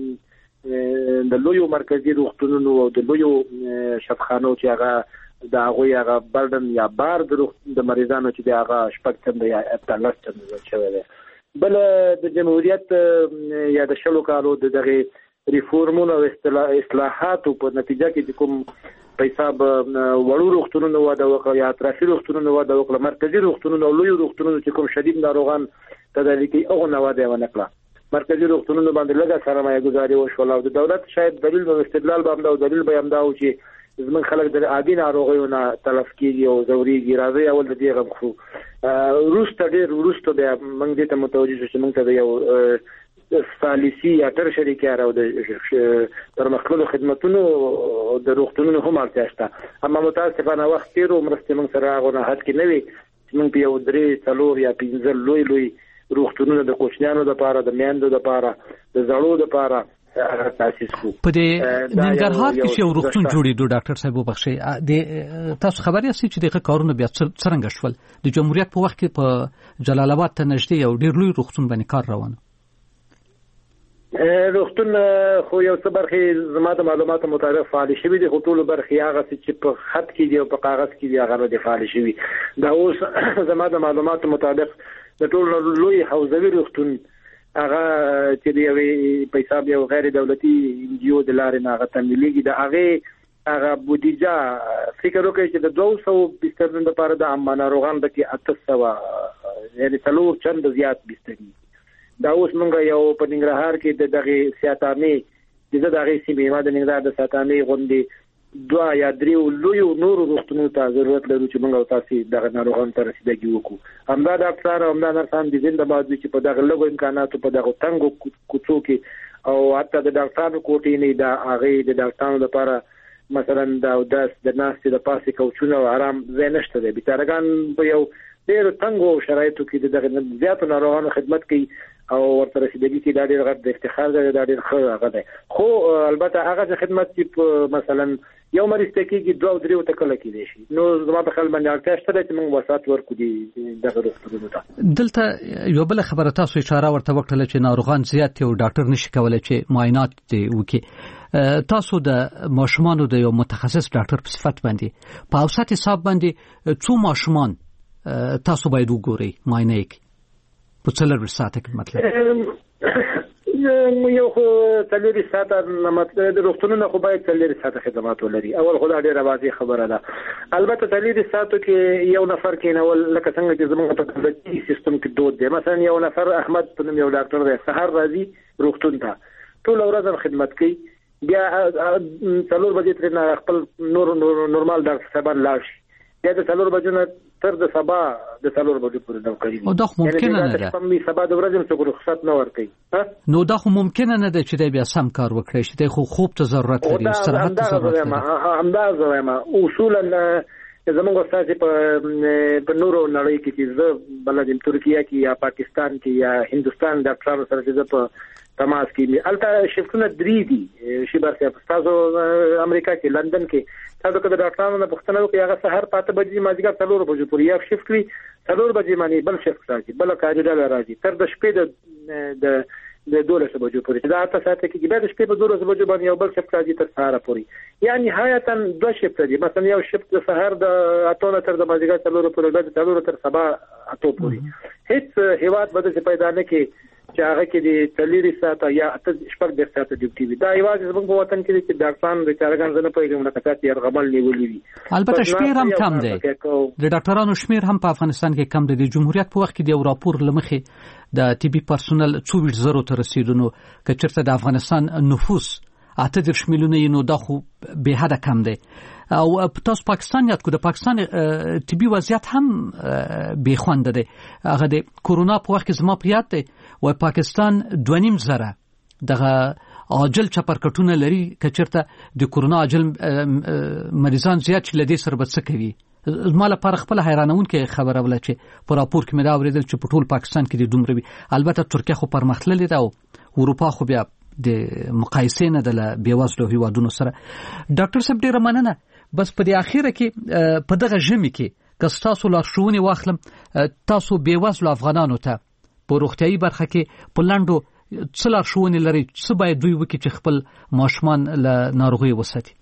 د د لویو مرکزي روغتونونو او د لویو شفاخانو چې هغه د هغوی هغه برډن یا بار د مریضانو چې د هغه شپږ چنده یا اتلس چنده زیات شوی دی. بل د جمهوریت یا د شلو کالو د دغې ریفورمونو او اصلاحاتو په نتیجه کې چې کوم په حساب وړو روغتونونو وده وکړه یا اطرافي روغتونونو وده وکړه، مرکزي روغتونونو او لویو روغتونونو چې کوم شدید ناروغان تدارکي هغه نه وده ونه کړه. مرکزي روغتونونو باندې لږه سرمایه ګزاري وشوله او د دولت شاید دلیل او استدلال به همدا او دلیل به همدا و چې زموږ خلک د عادي ناروغیو نه تلف کېږي او ځورېږي. راځئ اول د دې غم خورو. وروسته ډېر وروسته بیا موږ دې ته متوجه شو چې موږ ته د یو ثالثي یا ترشري کار او د پرمختللو خدمتونو د روغتونونو هم اړتیا شته، اما متاسفانه وخت تېر و مرستې موږ سره هغو نه حد کې نه وي چې موږ په یو درې څلور یا پنځه لوی لوی روغتونونه د کوچنیانو دپاره، د میندو دپاره، د زړو دپاره تاسیس کړو. په دې ننګرهار کې چې یو روغتون جوړېدو ډاکټر صاحب وبخښئ، د تاسو خبر یاستئ چې دغه کارونه بیا څرنګه شول؟ د جمهوریت په وخت کې په جلال آباد ته نږدې یو ډېر لوی روغتون باندې کار روان روغتون خو یو څه برخې زما د معلوماتو مطابق فعال شوي دي، خو ټولو برخې هغه چې په خط کې دي او په کاغذ کې دي هغه نه دي فعال شوي. دا اوس زما د معلوماتو مطابق د ټولو لوی حوزوي روغتون هغه چې د یوې په حساب یو غیر دولتي انجیو د لارې نه هغه تمویلېږي، د هغې هغه بودیجه فکر وکړئ چې د دوه سوو بسترونو لپاره د عامه ناروغان پکې اته سوه یعنې څلور چنده زیات بسترې. دا اوس موږ یو په ننګرهار کې د دغې سیاتامې د زه د هغې سیمې ما د ننګرهار د سیاتامې غوندې دوه یا درې لویو نورو روغتونونو ته ضرورت لرو چې موږ او تاسې دغه ناروغانو ته رسیدګي وکړو. همدا ډاکټران او همدا نرسان د زنده باد وي چې په دغه لږو امکاناتو په دغو تنګو کوڅو کې او حتی د ډاکټرانو کوټې نه د هغې د ډاکټرانو لپاره مثلا د اودس د ناستې د پاسې کوچونه او آرام ځای نشته دی. بیچارهګان په یو ډېرو تنګو شرایطو کې د دغه زیاتو ناروغانو خدمت کوي او ورته رسیدګي کې دا ډېر غټ د افتخار دی، دا ډېر ښه هغه دی. خو البته هغه خدمت چې مثلا یو مریض ته کېږي دوه او درې ته کله کېدی شي، نو زما په خیال باندې اړتیا شته ده چې موږ وسعت ورکړو دغه روغتونونو ته. دلته یوه بله خبره تاسو اشاره ورته وکړله چې ناروغان زیات دي او ډاکټر نشي کولی چې معاینات دې وکړي. تاسو د ماشومانو د یو متخصص ډاکټر په صفت باندې په اوسط حساب باندې څو ماشومان تاسو باید وګورئ معاینه یې په څلور ساعته کې؟ مطلب یو خو څلور ساعته مطلب د روغتونونو خو باید څلور ساعته خدمات ولري. اول خو دا ډېره واضح خبره ده. البته څلور ساعتو کې یو نفر کېنول لکه څنګه چې زموږ په دولتي سیستم کې دود دی. مثلا یو نفر احمد په نوم یو ډاکټر دی، سهار راځي روغتون ته، ټوله ورځ خدمت کوي، بیا څلور بجې ترې نه خپل نور نورمال ډاکټر صاحبان لاړ شي، بیا د څلور بجو نه تر د سبا د څلور بجې پورې نوکري او دا خو ممکن نه ده چې سبا د ورځې څو رخصت نه ورکړي نو دا خو ممکن نه ده چې بیا سم کار وکړي چې خو خوب ته ضرورت لري استراحت ته ضرورت لري همدغه وایم اصولا زمونږ استاد په نورو نړۍ کې چې زه بلدم ترکیه کې یا پاکستان کې یا هندستان د ډاکټرانو سره چې زه په تماس کې البته شفتونه درې دي شي برخه تاسو امریکا کې لندن کې تاسو کله ډاکټرانو نه پوښتنه وکړئ هغه سحر پاته بجې مازیګر څلور بجې پورې یو شفت وي څلور بجې باندې بل شفت راځي بل کاریډل راځي تر د شپې د د د دولس بجې پورې دا تاسو ته کې به د شپې په دولس بجې باندې یو بل شفت راځي تر سهار پورې یعنی نهایتا دوه شفت دي مثلا یو شفت د سحر د اته تر د مازیګر څلور پورې د څلور تر سبا اته پورې هیڅ هیواد بده پیدا نه کې چې هغه کې د تلری ساته یا اته شپږ د ساته ډیوټي وي دا یوازې زموږ په وطن کې چې ډاکټران د چارګان زنه په یوه نقطه یې غبل نیولې وي البته شمیر هم کم دی د ډاکټرانو شمیر هم په افغانستان کې کم دی د جمهوریت په وخت کې د یو راپور لمخې د طبي پرسونل څوویښت زره ته رسیدونو که چېرته د افغانستان نفوس اته دېرش میلیونه نو دا خو به حد کم دی او تاسو پاکستان یاد کو د پاکستان طبي وضعیت هم به خوند دی هغه د کورونا په وخت کې زما په یاد دی و پاکستان دوه نیم زره دغه عاجل چپرکټونه لري که چېرته د کورونا عاجل مریضان زیات چې لدې سره بڅ کوي زما لپاره خپل حیرانونکې خبره ولا چې په راپور کې مې دا اورېدل چې په ټول پاکستان کې د دومره وي البته ترکیه خو پرمختللې ده او اروپا خو بیا د مقایسې نه د بیوزلو هیوادونو سره ډاکټر صاحب ډېره مننه بس په دې اخیره کې په دغه ژمي کې که تاسو لارښوونې واخلم تاسو بیوزلو افغانانو ته په روغتیايي برخه کې په لنډو څه لارښوونې لري څه باید دوی وکړي چې خپل ماشومان له ناروغۍ وساتي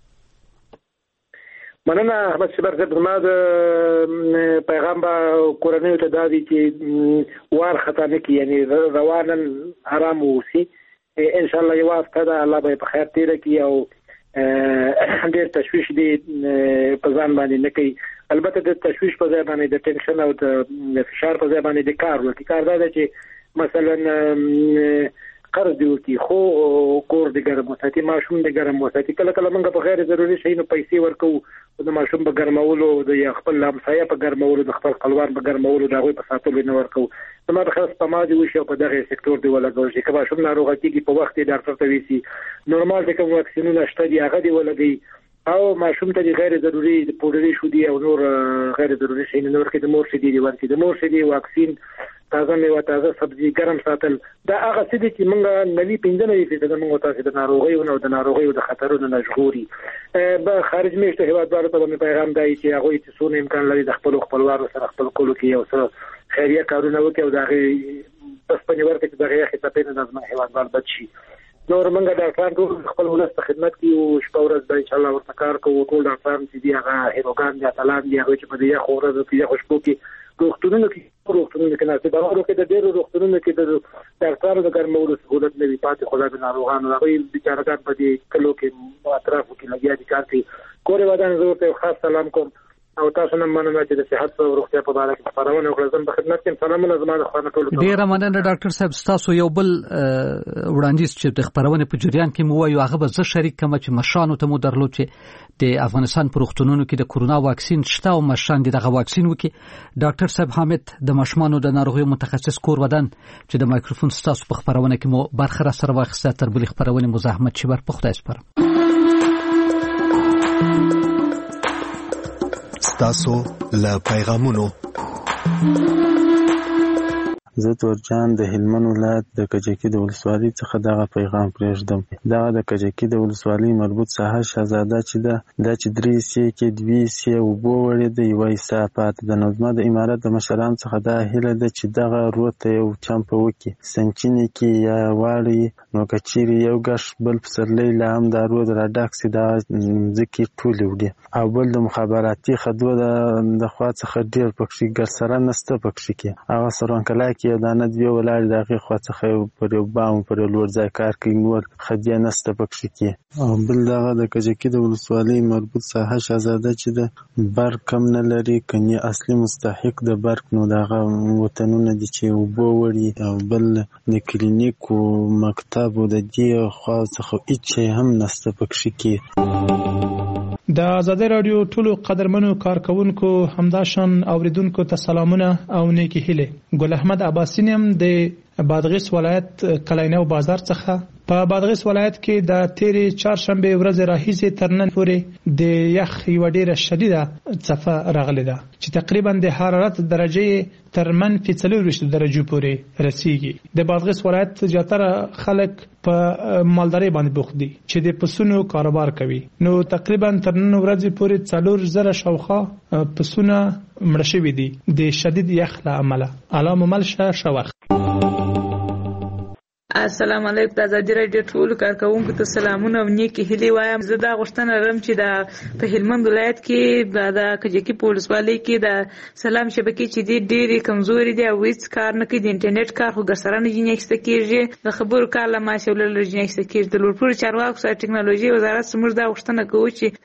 مننه احمد شبر صاحب زما د پیغام به کورنیو ته دا دی چې وار خطا نه کړي یعنی روانن آرام اوسي ان شاء الله یو وخت دا الله به په خیر تیر کړي او ډېر تشویش دی په ځان باندې نه کوي البته د تشویش په ځای باندې د ټینشن او د فشار په ځای باندې د کار وکړي کار دا چې مثلا قرض دی وکړي خو کور د ګرم وساتي ماشوم د ګرم وساتي کله کله موږ په غیر ضروري شي نو پیسې ورکو د ماشوم په ګرمولو د خپل لمسایه په ګرمولو د خپل خپلوان په ګرمولو دا غوي په ساتلو نه ورکو نو د خاص په ماده وشي په دغه سکتور دی ولګول شي کله ماشوم ناروغ کیږي په وخت ډاکټر ته ویسي نورمال د کوم واکسینونه شته دی هغه دی ولګي او ماشوم ته غیر ضروري د پوډري شو دی او نور غیر ضروري شي نور کې د مور شي دی ورته د مور شي دی واکسین تازه میوه تازه سبزی ګرم ساتل دا هغه څه دي چې موږ نوي پنځه نوي فیصد موږ تاسو د ناروغي او د ناروغي او د خطرونو نه ژغوري به خارج میشته هیوادوالو ته مې پیغام دی چې هغه چې څونه امکان لري د خپل خپلوانو سره خپل کولو کې او سره خیریه کارونه وکړي او دا غي بس په نیورک کې دغه خطرونه د زموږ هیوادوال بچ شي نور موږ د ډاکټرانو ټول خپل ولست خدمت کوي او شپه ورځ به ان شاء الله ورته کار کوو ټول ډاکټران چې دی هغه هیروګان دي اتلان دي هغه چې په دې خو ورځ کې خو شپو کې روغتونونو کې روغتونونو کې نه دا ورو کې د ډېرو روغتونونو کې د ډاکټرانو د ګرمولو سہولت نه وي پاتې خدای به ناروغانو هغه بیچارهګان په دې کلو کې اطرافو کې لګیا دي کار کوي کورې ودان زه ته خاص سلام کوم او تاسو نن مننه چې د صحت او روغتیا په اړه کې خبرونه وکړم زم په خدمت کې سلامونه زما د خانه ټول ډیره مننه ډاکټر صاحب تاسو یو بل وړاندیز چې د خبرونه په جریان کې مو وایو هغه به زه شریک کوم چې مشانو ته مو درلود چې د افغانستان پر روغتونونو کې د کورونا واکسین شته او مشان دغه واکسین وکي ډاکټر صاحب حامد د مشمانو د ناروغیو متخصص کور ودان چې د مایکروفون تاسو په خبرونه کې مو برخه را سره واخیسته تر بل خبرونه مزاحمت شي بر په خدای سپارم تاسو له پیغامونو زه تورجان د هلمند ولایت د کجکی د ولسوالۍ څخه دغه پیغام پرېږدم. دغه د کجکی د ولسوالۍ مربوط ساحه شهزاده چې ده دا چې درې سې کې دوی سې اوبو وړې ده یوه حصه پاتې ده. نو زما د امارت د مشرانو څخه دا هیله ده چې دغه رود ته یو چمپه وکړي سنچینې کې یا واړوي نو که چیرې یو ګش بل پسرلی لا هم دا رود را ډک سي دغه ځمکې ټولې وړي. او بل د مخابراتي خدو د خوا څخه ډېر پکښې ګرسره نسته پکښې کې هغه سرونکلا کې یو دانه دوی ولاړې د هغې خوا څخه پر یو بام پر یو لوړ ځای کار کوي نور خدیه نسته پکښې کې. او بل دغه د کجکي د ولسوالۍ مربوط ساحه شهزاده چې ده برق کم نه لري کني اصلي مستحق د برق نو دغه وطنونه دي چې اوبه وړي او بل د کلینیک او مکتب او د دې خوا څخه هیڅ شی هم نسته پکښې کې. د آزادۍ رادیو ټولو قدرمنو کارکونکو همداشان اوریدونکو ته سلامونه او نیکی هیله. ګل احمد عباسی نیم د بادغیس ولایت کلینو بازار څخه. په بادغیس ولایت کې د تیرې چهارشنبه ورځ راهیسې تر نن پورې د یخ یو ډیره شدیده څپه راغلې ده چې تقریبا د حرارت درجه تر منفي څلور درجو پورې رسیږي. د بادغیس ولایت زیاتره خلک په مالداري باندې بوخت دي چې د پسونو کاروبار کوي. نو تقریبا تر نن ورځې پورې څلور زره شاوخوا پسونه مړه شوي دي د شدید یخ له امله. علامه ملشه شوخ. السلام علیکم. د آزادۍ رادیو ټول کارکونکو ته سلامونه او نیکی هیلې وایم. زه دا غوښتنه لرم چې د په هلمند ولایت کې د کجکی پولیسوالۍ کې د سلام شبکې چې دي ډېرې کمزوري دي او هیڅ کار نه کوي. د انټرنیټ کار خو ګرسره نه جنې اخیسته کېږي، د خبرو کار له ماسې ولر جنې اخیسته کېږي. د لوړپوړو چارواکو سره ټکنالوژي وزارت څخه موږ دا غوښتنه کوو چې